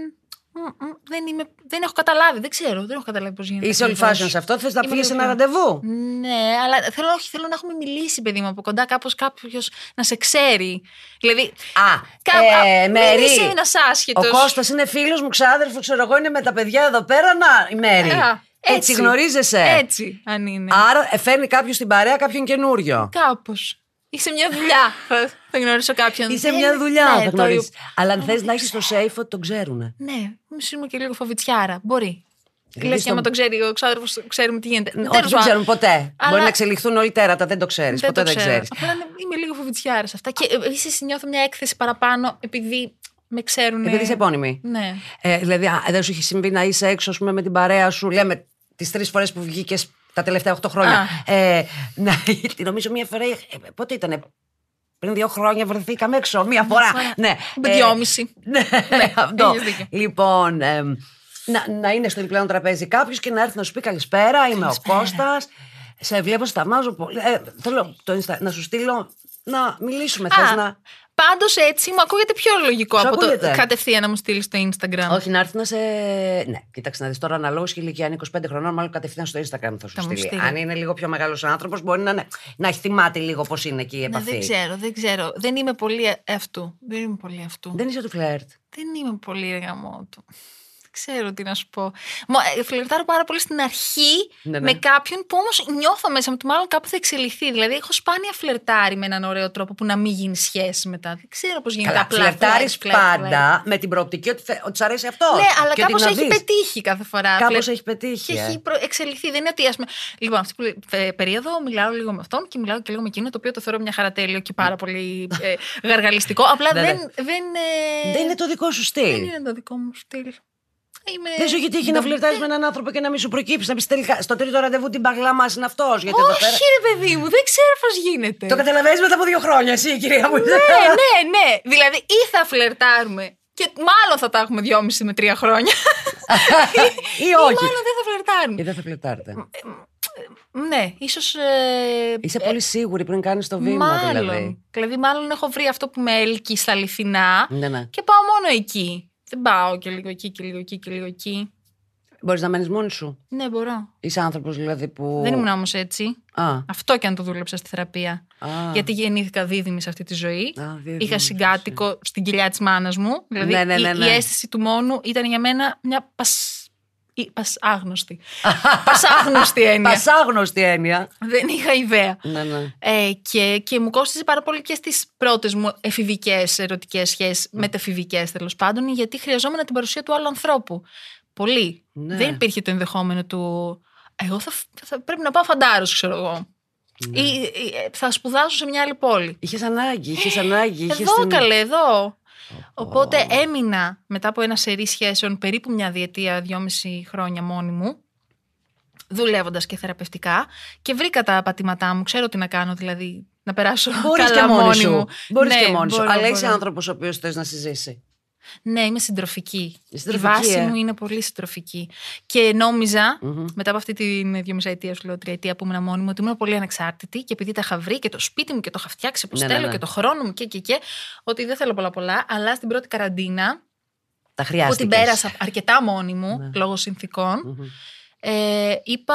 Δεν, είμαι, δεν έχω καταλάβει, δεν ξέρω, δεν έχω καταλάβει πώς γίνεται. Είσαι old fashion σε αυτό, θες να φύγεις σε ένα ραντεβού. Ναι, αλλά θέλω, όχι, θέλω να έχουμε μιλήσει, παιδί μου, από κοντά, κάπως κάποιος να σε ξέρει. Δηλαδή. Α, κα, ε, α, Μέρη, μην είσαι ένας άσχετος. Ο Κώστας είναι φίλος μου, ξάδερφο, ξέρω εγώ, είναι με τα παιδιά εδώ πέρα. Να, η Μέρη. Α, έτσι, έτσι γνωρίζεσαι. Έτσι, αν είναι. Άρα φέρνει κάποιος στην παρέα κάποιον καινούριο. Κάπως. Είσαι μια δουλειά. Θα γνωρίσω κάποιον. Είσαι μια δουλειά, θα γνωρίσεις. Αλλά αν θες να έχεις το safe ότι τον ξέρουνε. Ναι, είμαι και λίγο φοβητσιάρα. Μπορεί. Λες και άμα τον ξέρει ο ξάδερφος, ξέρουμε τι γίνεται. Όχι, δεν ξέρουμε ποτέ. Μπορεί να εξελιχθούν όλοι τέρατα, δεν το ξέρεις. Ποτέ δεν ξέρεις. Απλά είμαι λίγο φοβητσιάρα σε αυτά. Και επίσης νιώθω μια έκθεση παραπάνω επειδή με ξέρουν. Επειδή είσαι επώνυμη. Ναι. Δηλαδή, δεν σου έχει συμβεί να είσαι έξω με την παρέα σου, λέμε τις τρεις φορές που βγήκες τα τελευταία οκτώ χρόνια. Ε, να, νομίζω μία φορά. Ε, πότε ήτανε, πριν δύο χρόνια βρεθήκαμε έξω. Μία φορά. Ναι. Δυόμιση. Ναι, αυτό. Λοιπόν, ε, να, να είναι στο διπλανό τραπέζι κάποιος και να έρθει να σου πει καλησπέρα. Είμαι ο Κώστας. Σε βλέπω, σταμάζω πολύ. Ε, θέλω το Insta, να σου στείλω να μιλήσουμε. Α, Θες να. Πάντως έτσι μου ακούγεται πιο λογικό Σου από ακούγεται? το κατευθείαν να μου στείλει στο Instagram. Όχι, να έρθει να σε. Ναι, κοίταξε να δει τώρα αναλόγω και ηλικία. Αν είκοσι πέντε χρονών, μάλλον κατευθείαν στο Instagram θα σου Θα μου στείλει. στείλει. Αν είναι λίγο πιο μεγάλο άνθρωπο, μπορεί να, είναι, να έχει θυμάται λίγο πώ είναι εκεί η Ναι, επαφή. δεν ξέρω, δεν ξέρω. Δεν είμαι πολύ ε- αυτού. Δεν είμαι πολύ αυτού. Δεν είσαι του φλερτ. Δεν είμαι πολύ γαμό του. Δεν ξέρω τι να σου πω. Μα, ε, φλερτάρω πάρα πολύ στην αρχή Ναι, ναι. με κάποιον που όμως νιώθω μέσα μου ότι μάλλον κάπου θα εξελιχθεί. Δηλαδή, έχω σπάνια φλερτάρει με έναν ωραίο τρόπο που να μην γίνει σχέση μετά. Δεν ξέρω πώς γίνεται. Καλά, απλά φλερτάρεις φλερτ, φλερτ, πάντα φλερτ. με την προοπτική ότι, θε, ότι σ' αρέσει αυτό. Ναι, αλλά και ότι κάπως να έχει δεις. πετύχει κάθε φορά. Κάπως Φλερ- έχει πετύχει. Και ε. έχει προ- εξελιχθεί. Δεν είναι ότι, ας πούμε. Λοιπόν, αυτή που λέει, ε, περίοδο μιλάω λίγο με αυτόν και μιλάω και λίγο με εκείνο, το οποίο το θεωρώ μια χαρά τέλειο και πάρα πολύ ε, γαργαλιστικό. Απλά Ναι, δεν. ναι. Δεν, ε, Δεν είναι το δικό σου δεν στυλ. είναι το δικό μου στυλ. Είμαι... Δεν σου έχει τύχει να φλερτάρεις με έναν άνθρωπο και να μην σου προκύψει, να πει τελικά στο τρίτο ραντεβού την παγλά μας είναι αυτό. Γιατί εδώ Όχι, πέρα. ρε παιδί μου, δεν ξέρω πώς γίνεται. Το καταλαβαίνεις μετά από δύο χρόνια, εσύ, κυρία μου. Ναι, ναι, ναι. Δηλαδή, ή θα φλερτάρουμε και μάλλον θα τα έχουμε δυόμιση με τρία χρόνια. Ή Ή όχι. μάλλον δεν θα φλερτάρουμε. Ή δεν θα φλερτάρετε. Ναι, ίσως. Ε, Είσαι πολύ σίγουρη πριν κάνεις το βήμα, μάλλον. δηλαδή. Δηλαδή, μάλλον έχω βρει αυτό που με έλκει στα αληθινά Ναι, ναι. και πάω μόνο εκεί. Δεν πάω και λίγο εκεί και λίγο εκεί και λίγο εκεί. Μπορείς να μένεις μόνη σου. Ναι, μπορώ. Είσαι άνθρωπος δηλαδή που. Δεν ήμουν όμως έτσι. Α, Αυτό και αν το δούλεψα στη θεραπεία. α. Γιατί γεννήθηκα δίδυμη σε αυτή τη ζωή. Α, δίδυμη, Είχα συγκάτοικο στην κοιλιά της μάνας μου. Δηλαδή Ναι, ναι, ναι, η- ναι. η αίσθηση του μόνου ήταν για μένα μια πασ... ή- πασάγνωστη. Πασάγνωστη έννοια. Πασάγνωστη έννοια. Δεν είχα ιδέα. Ναι, ναι. Ε, και, και μου κόστιζε πάρα πολύ και στις πρώτες μου εφηβικές ερωτικές σχέσεις, μεταφηβικές τέλος πάντων, γιατί χρειαζόμουν την παρουσία του άλλου ανθρώπου. Πολύ. Ναι. Δεν υπήρχε το ενδεχόμενο του. Εγώ θα, θα πρέπει να πάω φαντάρος, ξέρω εγώ. Ναι. Ή, ή, θα σπουδάσω σε μια άλλη πόλη. Είχες ανάγκη, είχες ανάγκη. είχες Εδώ την- καλέ, εδώ. Οπότε έμεινα μετά από ένα σερί σχέσεων περίπου μια διετία, δυόμιση χρόνια μόνη μου, δουλεύοντας και θεραπευτικά, και βρήκα τα πατήματά μου. Ξέρω τι να κάνω, δηλαδή να περάσω Μπορείς καλά και μόνη μόνη σου. μου. Μπορείς Ναι, και μόνη σου. μπορώ, Αλλά είσαι μπορώ. άνθρωπος ο οποίος θες να συζήσει. Ναι, είμαι συντροφική. Η Συντροφική, βάση ε. μου είναι πολύ συντροφική. Και νόμιζα, Μμμ. μετά από αυτή τη δυόμισαετία, σου λέω, τριετία που ήμουν μόνη μου, ότι ήμουν πολύ ανεξάρτητη και επειδή τα είχα βρει και το σπίτι μου και το είχα φτιάξει όπως Ναι, ναι, θέλω ναι. και το χρόνο μου και, και, και, ότι δεν θέλω πολλά πολλά, αλλά στην πρώτη καραντίνα, Τα που χρειάστηκες. την πέρασα αρκετά μόνη μου, Ναι. λόγω συνθηκών, Μμμ. ε, είπα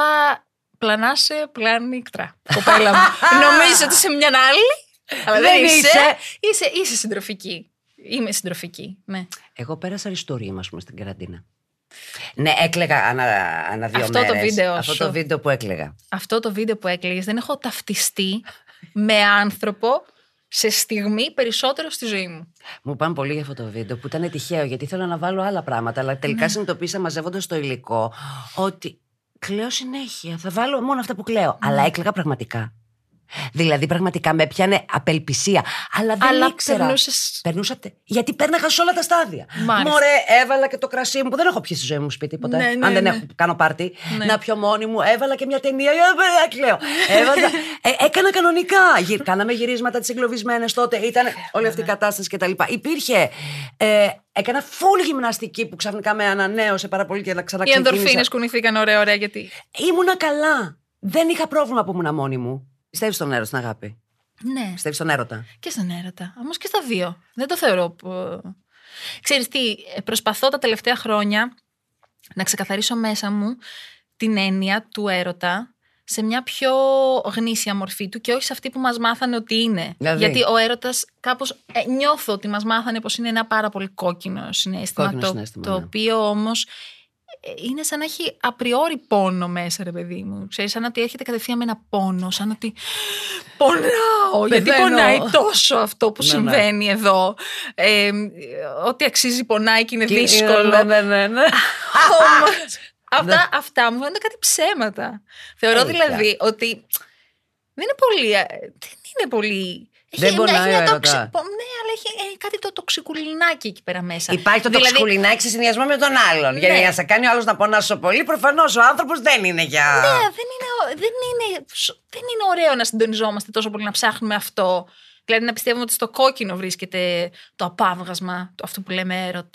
πλανάσε πλάνικτρα, κοπέλα μου. Νομίζεις ότι είσαι μια άλλη, αλλά δεν, Δεν είσαι. είσαι. είσαι. Είσαι συντροφική. Είμαι συντροφική, ναι. Εγώ πέρασα αριστορία, ας πούμε, στην καραντίνα. Ναι, έκλαιγα ανά, ανά δύο Αυτό το μέρες. βίντεο Αυτό σου. το βίντεο που έκλαιγα. Αυτό το βίντεο που έκλαιγες, δεν έχω ταυτιστεί με άνθρωπο σε στιγμή περισσότερο στη ζωή μου. Μου πάνε πολύ για αυτό το βίντεο που ήταν τυχαίο γιατί ήθελα να βάλω άλλα πράγματα. Αλλά τελικά Ναι. συνειδητοποίησα μαζεύοντας το υλικό ότι κλαίω συνέχεια. Θα βάλω μόνο αυτά που κλαίω. Ναι. Αλλά έκλαιγα πραγματικά. Δηλαδή πραγματικά με πιάνε απελπισία. Αλλά δεν Αλλά ήξερα. περνούσες- Περνούσα. τε- Γιατί πέρναγα σε όλα τα στάδια. Μάλιστα. Μωρέ, έβαλα και το κρασί μου που δεν έχω πιει στη ζωή μου σπίτι ποτέ. Ναι, ναι, Αν δεν ναι. έχω, κάνω πάρτι. Ναι. Να πιω μόνη μου. Έβαλα και μια ταινία. Για να κλαίω. Έβαλα, ε, έκανα κανονικά. Γυρ, κάναμε γυρίσματα τις εγκλωβισμένες τότε. Ήταν όλη αυτή η κατάσταση κτλ. Υπήρχε. Ε, έκανα full γυμναστική που ξαφνικά με ανανέωσε πάρα πολύ και να Οι ξαναξεκίνησα. ενδορφίνες κουνηθήκαν ωραία, ωραία, γιατί. Ήμουνα καλά. Δεν είχα πρόβλημα που ήμουνα μόνη μου. Πιστεύεις στον έρωτα, στην αγάπη. Ναι. Πιστεύεις στον έρωτα. Και στον έρωτα. Όμως και στα δύο. Δεν το θεωρώ. που- Ξέρεις τι, προσπαθώ τα τελευταία χρόνια να ξεκαθαρίσω μέσα μου την έννοια του έρωτα σε μια πιο γνήσια μορφή του και όχι σε αυτή που μας μάθανε ότι είναι. Δηλαδή? Γιατί ο έρωτας κάπως ε, νιώθω ότι μας μάθανε πως είναι ένα πάρα πολύ κόκκινο συναίσθημα, Κόκκινο το, συναίσθημα, το ναι. οποίο όμως ε, είναι σαν να έχει απριόρι πόνο μέσα, ρε παιδί μου. Ξέρεις, σαν ότι έρχεται κατευθείαν με ένα πόνο, σαν ότι πονάω, γιατί Πεθαίνω. πονάει τόσο αυτό που Ναι, ναι. συμβαίνει εδώ. Ε, ότι αξίζει πονάει και είναι δύσκολο. Ναι, ναι, ναι, ναι. Όμως, αυτά, αυτά μου φαίνονται κάτι ψέματα. Θεωρώ Αλήθεια. δηλαδή ότι δεν είναι πολύ. ε, Δεν είναι πολύ. Δεν μια- πονάει ένα ο τοξι- έρωτα. πο- Ναι, αλλά έχει ε, κάτι το τοξικουλινάκι εκεί πέρα μέσα. Υπάρχει το Δηλαδή, τοξικουλινάκι σε συνδυασμό με τον άλλον. Ναι. Γιατί για να σε κάνει ο άλλο να πονάσει πολύ, προφανώς ο άνθρωπος δεν είναι για. Ναι, δεν είναι, ω- δεν, είναι, σ- δεν είναι ωραίο να συντονιζόμαστε τόσο πολύ, να ψάχνουμε αυτό. Δηλαδή να πιστεύουμε ότι στο κόκκινο βρίσκεται το απάβγασμα, το αυτό που λέμε έρωτα.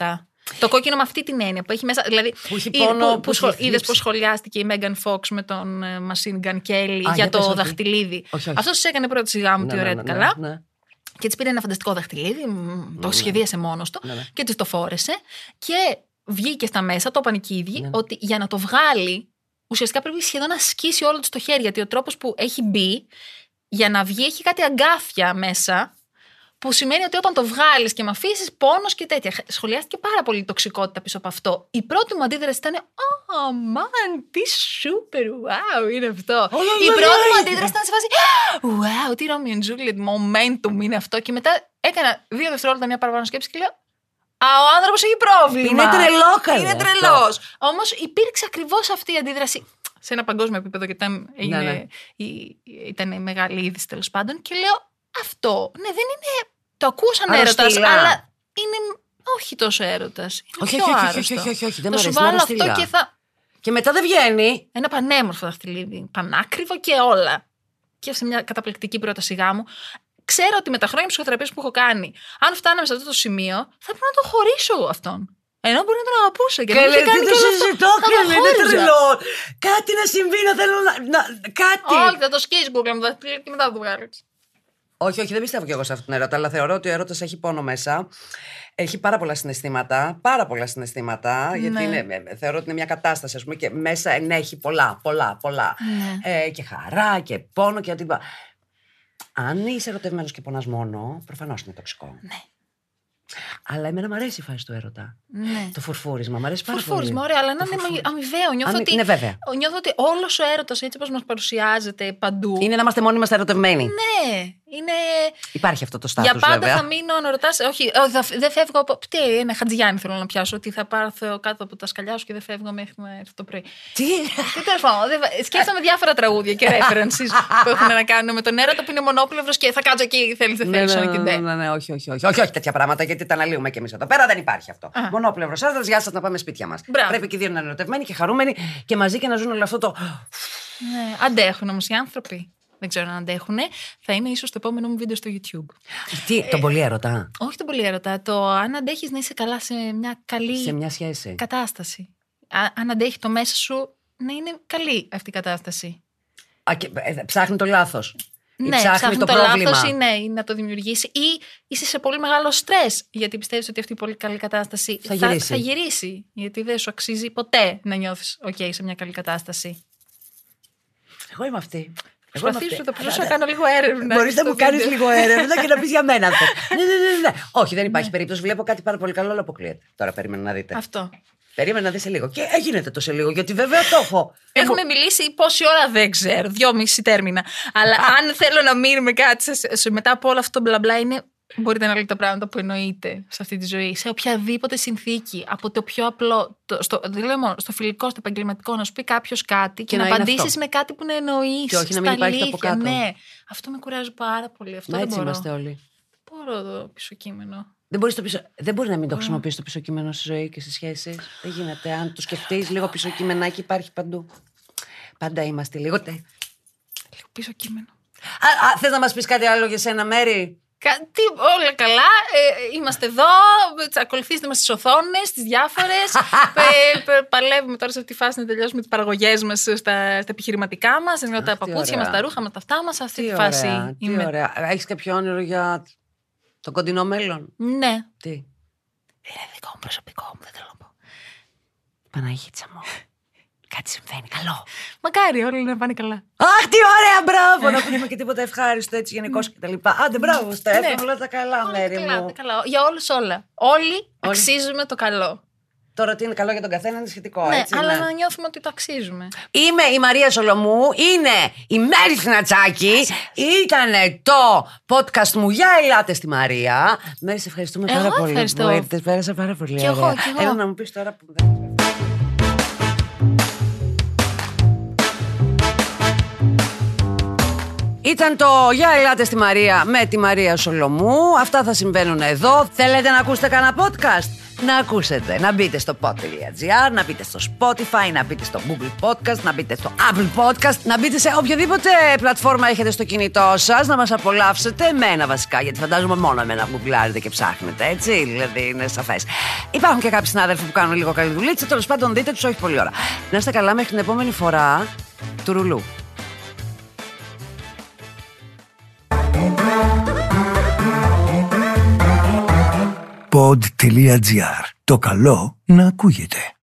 Το κόκκινο με αυτή την έννοια που έχει μέσα. Δηλαδή, που έχει πόνο, που, που, που είδες πως σχολιάστηκε η Megan Fox με τον uh, Machine Gun Kelly Α, για το όχι. δαχτυλίδι. Αυτό της έκανε πρώτη σιγά μου, τι ωραία, τι καλά. Ναι, ναι. Και της πήρε ένα φανταστικό δαχτυλίδι, ναι, το σχεδίασε ναι. μόνος του ναι, ναι. και της το φόρεσε. Και βγήκε στα μέσα, το είπαν και οι ίδιοι, ναι. ότι για να το βγάλει, ουσιαστικά πρέπει σχεδόν να σκίσει όλο του το χέρι. Γιατί ο τρόπος που έχει μπει, για να βγει, έχει κάτι αγκάθια μέσα. Που σημαίνει ότι όταν το βγάλεις και με αφήσεις πόνος και τέτοια. Σχολιάστηκε πάρα πολύ τοξικότητα πίσω από αυτό. Η πρώτη μου αντίδραση ήταν «Oh man, τι super, wow είναι αυτό». Oh, η oh, πρώτη oh, μου αντίδραση ήταν σε φάση «Wow, τι Romeo and Juliet momentum είναι αυτό». Και μετά έκανα δύο δευτερόλεπτα μια παραπάνω σκέψη και λέω «Α, ο άνθρωπος έχει πρόβλημα». Είναι τρελό, καλά. Είναι τρελός. Όμως υπήρξε ακριβώς αυτή η αντίδραση σε ένα παγκόσμιο επίπεδο και ήταν, ναι, ναι. η, ήταν η μεγάλη είδηση τέλος πάντων. Και λέω αυτό, ναι, δεν είναι. Το ακούσαν έρωτας, αλλά είναι όχι τόσο έρωτας. Είναι όχι, πιο όχι, άρρωστο. όχι, όχι, όχι, όχι, δεν θα μου σου αρέσει, βάλω αυτό και θα. Και μετά δεν βγαίνει. Ένα πανέμορφο δαχτυλίδι. Πανάκριβο και όλα. Και σε μια καταπληκτική πρόταση γάμου. Ξέρω ότι με τα χρόνια ψυχοθεραπείας που έχω κάνει, αν φτάναμε σε αυτό το σημείο, θα πρέπει να το χωρίσω εγώ αυτόν. Ενώ μπορεί να τον αγαπούσα. Και καλέ, τι το συζητώ, καλέ, είναι τρελό. Κάτι να συμβεί, να θέλω να. να κάτι. Όχι, θα το σκίσει Google μου δαχτυλίδι και μετά θα το βγάλει. Όχι, όχι, δεν πιστεύω κι εγώ σε αυτόν τον έρωτα, αλλά θεωρώ ότι ο έρωτας έχει πόνο μέσα. Έχει πάρα πολλά συναισθήματα. Πάρα πολλά συναισθήματα. Ναι. Γιατί είναι, θεωρώ ότι είναι μια κατάσταση, ας πούμε, και μέσα ενέχει πολλά, πολλά, πολλά. Ναι. Ε, και χαρά και πόνο και αντίπα. Αν είσαι ερωτευμένος και πονάς μόνο, προφανώς είναι τοξικό. Ναι. Αλλά εμένα μου αρέσει η φάση του έρωτα. Ναι. Το φουρφούρισμα, μου αρέσει πάρα φουρφούρισμα, πολύ. Ωραία, αλλά να είναι αμοιβαίο. Νιώθω, Αμοι... ότι... ναι, βέβαια. Νιώθω ότι όλος ο έρωτας, έτσι όπως μας παρουσιάζεται παντού. Είναι να είμαστε μόνοι μας ερωτευμένοι. Ναι, είναι. Υπάρχει αυτό το στάτους, για πάντα βέβαια. Θα μείνω αν ρωτάς. Όχι, δεν φεύγω από. Τι είναι, Χατζηγιάννη θέλω να πιάσω. Ότι θα πάρθω κάτω από τα σκαλιά σου και δεν φεύγω μέχρι να έρθει το πρωί. Τι. Τι τέλος πάντων. Σκέφτομαι διάφορα τραγούδια και references που έχουν να κάνουν με τον έρωτα που είναι μονόπλευρος και θα κάτσω εκεί. Θέλει, δεν θέλει. Ναι, ναι, ναι, όχι, όχι, όχι, όχι τέτοια πράγματα γιατί τα αναλύουμε κι εμείς εδώ πέρα. Δεν υπάρχει αυτό. Μονόπλευρο έρωτας, γεια σας να πάμε σπίτια μας. Πρέπει και οι δύο να είναι ερωτευμένοι και χαρούμενοι και μαζί και να ζουν όλο αυτό το. Ναι, αντέχουν όμως οι άνθρωποι. Δεν ξέρω αν αντέχουν. Θα είναι ίσως το επόμενο μου βίντεο στο YouTube. Τι, ε, τον πολύ έρωτα. Όχι τον πολύ έρωτα. Το αν αντέχεις να είσαι καλά σε μια καλή σε μια σχέση. Κατάσταση. Α, αν αντέχει το μέσα σου να είναι καλή αυτή η κατάσταση. Α, και, ε, ψάχνει το λάθος. Ναι, ψάχνει, ψάχνει το, το λάθος ή, ναι, ή να το δημιουργήσει. Ή είσαι σε πολύ μεγάλο στρες γιατί πιστεύεις ότι αυτή η πολύ καλή κατάσταση θα, θα, γυρίσει. θα γυρίσει. Γιατί δεν σου αξίζει ποτέ να νιώθεις OK σε μια καλή κατάσταση. Εγώ είμαι αυτή. Προσπαθήσω το πλούσιο να κάνω λίγο έρευνα. Μπορείς να μου κάνεις λίγο έρευνα και να πεις για μένα αυτό. Ναι, ναι, ναι, ναι. Όχι, δεν υπάρχει περίπτωση. Βλέπω κάτι πάρα πολύ καλό, αλλά αποκλείεται. Τώρα περίμενα να δείτε. Αυτό. Περίμενα να δει σε λίγο. Και γίνεται το σε λίγο, γιατί βέβαια το έχω. Έχουμε μιλήσει πόση ώρα δεν ξέρω, δυόμιση τέρμινα. Αλλά αν θέλω να μείνουμε κάτι σε, σε, μετά από όλο αυτό το μπλα μπλα, είναι. Μπορείτε να λέτε τα πράγματα που εννοείτε σε αυτή τη ζωή, σε οποιαδήποτε συνθήκη, από το πιο απλό, το, στο, δηλαδή μόνο, στο φιλικό, στο επαγγελματικό, να σου πει κάποιο κάτι και, και να, να απαντήσεις με κάτι που να εννοείς. Και όχι να μην υπάρχει από κάτω. Ναι, αυτό με κουράζει πάρα πολύ. Αυτό Μα δεν έτσι μπορώ. είμαστε όλοι. Μπορώ το πίσω κείμενο. Δεν, μπορείς το πισω... δεν μπορεί να μην το χρησιμοποιήσει το πίσω κείμενο στη ζωή και στις σχέσεις. Δεν γίνεται. Αν το σκεφτείς λίγο πίσω κείμενάκι, υπάρχει παντού. Πάντα είμαστε λίγο. Λίγο πίσω κείμενο. Α, α, θες να μας πεις κάτι άλλο για σένα, Μέρη? Τι, όλα καλά. Ε, είμαστε εδώ. Ακολουθήστε μας στις οθόνες, στις διάφορες. ε, παλεύουμε τώρα σε αυτή τη φάση να τελειώσουμε τις παραγωγές μας στα, στα επιχειρηματικά μας. Ενώ τα παπούτσια μας, τα ρούχα μας, τα αυτά μας. Σε αυτή τι τη φάση. Ωραία, τι είμαι. Ωραία. Έχεις κάποιο όνειρο για το κοντινό μέλλον? Ναι. Τι? Είναι δικό μου, προσωπικό μου, δεν θέλω να πω. Παναγίτσα μου. Κάτι συμβαίνει. Καλό. Μακάρι όλοι να πάνε καλά. Αχ, τι ωραία, μπράβο! Να πούμε και τίποτα ευχάριστο έτσι γενικώ κτλ. Άντε, μπράβο, στα εύχομαι όλα τα καλά, Μέρη μου. Καλά. Για όλους όλα. Όλοι αξίζουμε το καλό. Τώρα τι είναι καλό για τον καθένα είναι σχετικό. Ναι, έτσι, αλλά ναι. να νιώθουμε ότι το αξίζουμε. Είμαι η Μαρία Σολομού, είναι η Μέρη Θνατσάκη. Ήτανε το podcast μου για ελάτε στη Μαρία. Μέρη, σε ευχαριστούμε εγώ πάρα πολύ. Ευχαριστώ. Που ήρθες, πέρασα πάρα πολύ. Και εγώ, και εγώ. Έλα να μου πεις τώρα που δεν. Ήταν το «Για ελάτε στη Μαρία» με τη Μαρία Σολομού. Αυτά θα συμβαίνουν εδώ. Θέλετε να ακούσετε κανένα podcast? να ακούσετε. Να μπείτε στο pod.gr, να μπείτε στο Spotify, να μπείτε στο Google Podcast, να μπείτε στο Apple Podcast, να μπείτε σε οποιαδήποτε πλατφόρμα έχετε στο κινητό σας, να μας απολαύσετε. Εμένα βασικά, γιατί φαντάζομαι μόνο εμένα γκουγκλάρετε και ψάχνετε, έτσι. Δηλαδή είναι σαφές. Υπάρχουν και κάποιοι συνάδελφοι που κάνουν λίγο καλή δουλίτσα. Τέλος πάντων, δείτε τους, όχι πολύ ώρα. Να είστε καλά μέχρι την επόμενη φορά. Του ρουλού. pod.gr. Το καλό να ακούγεται.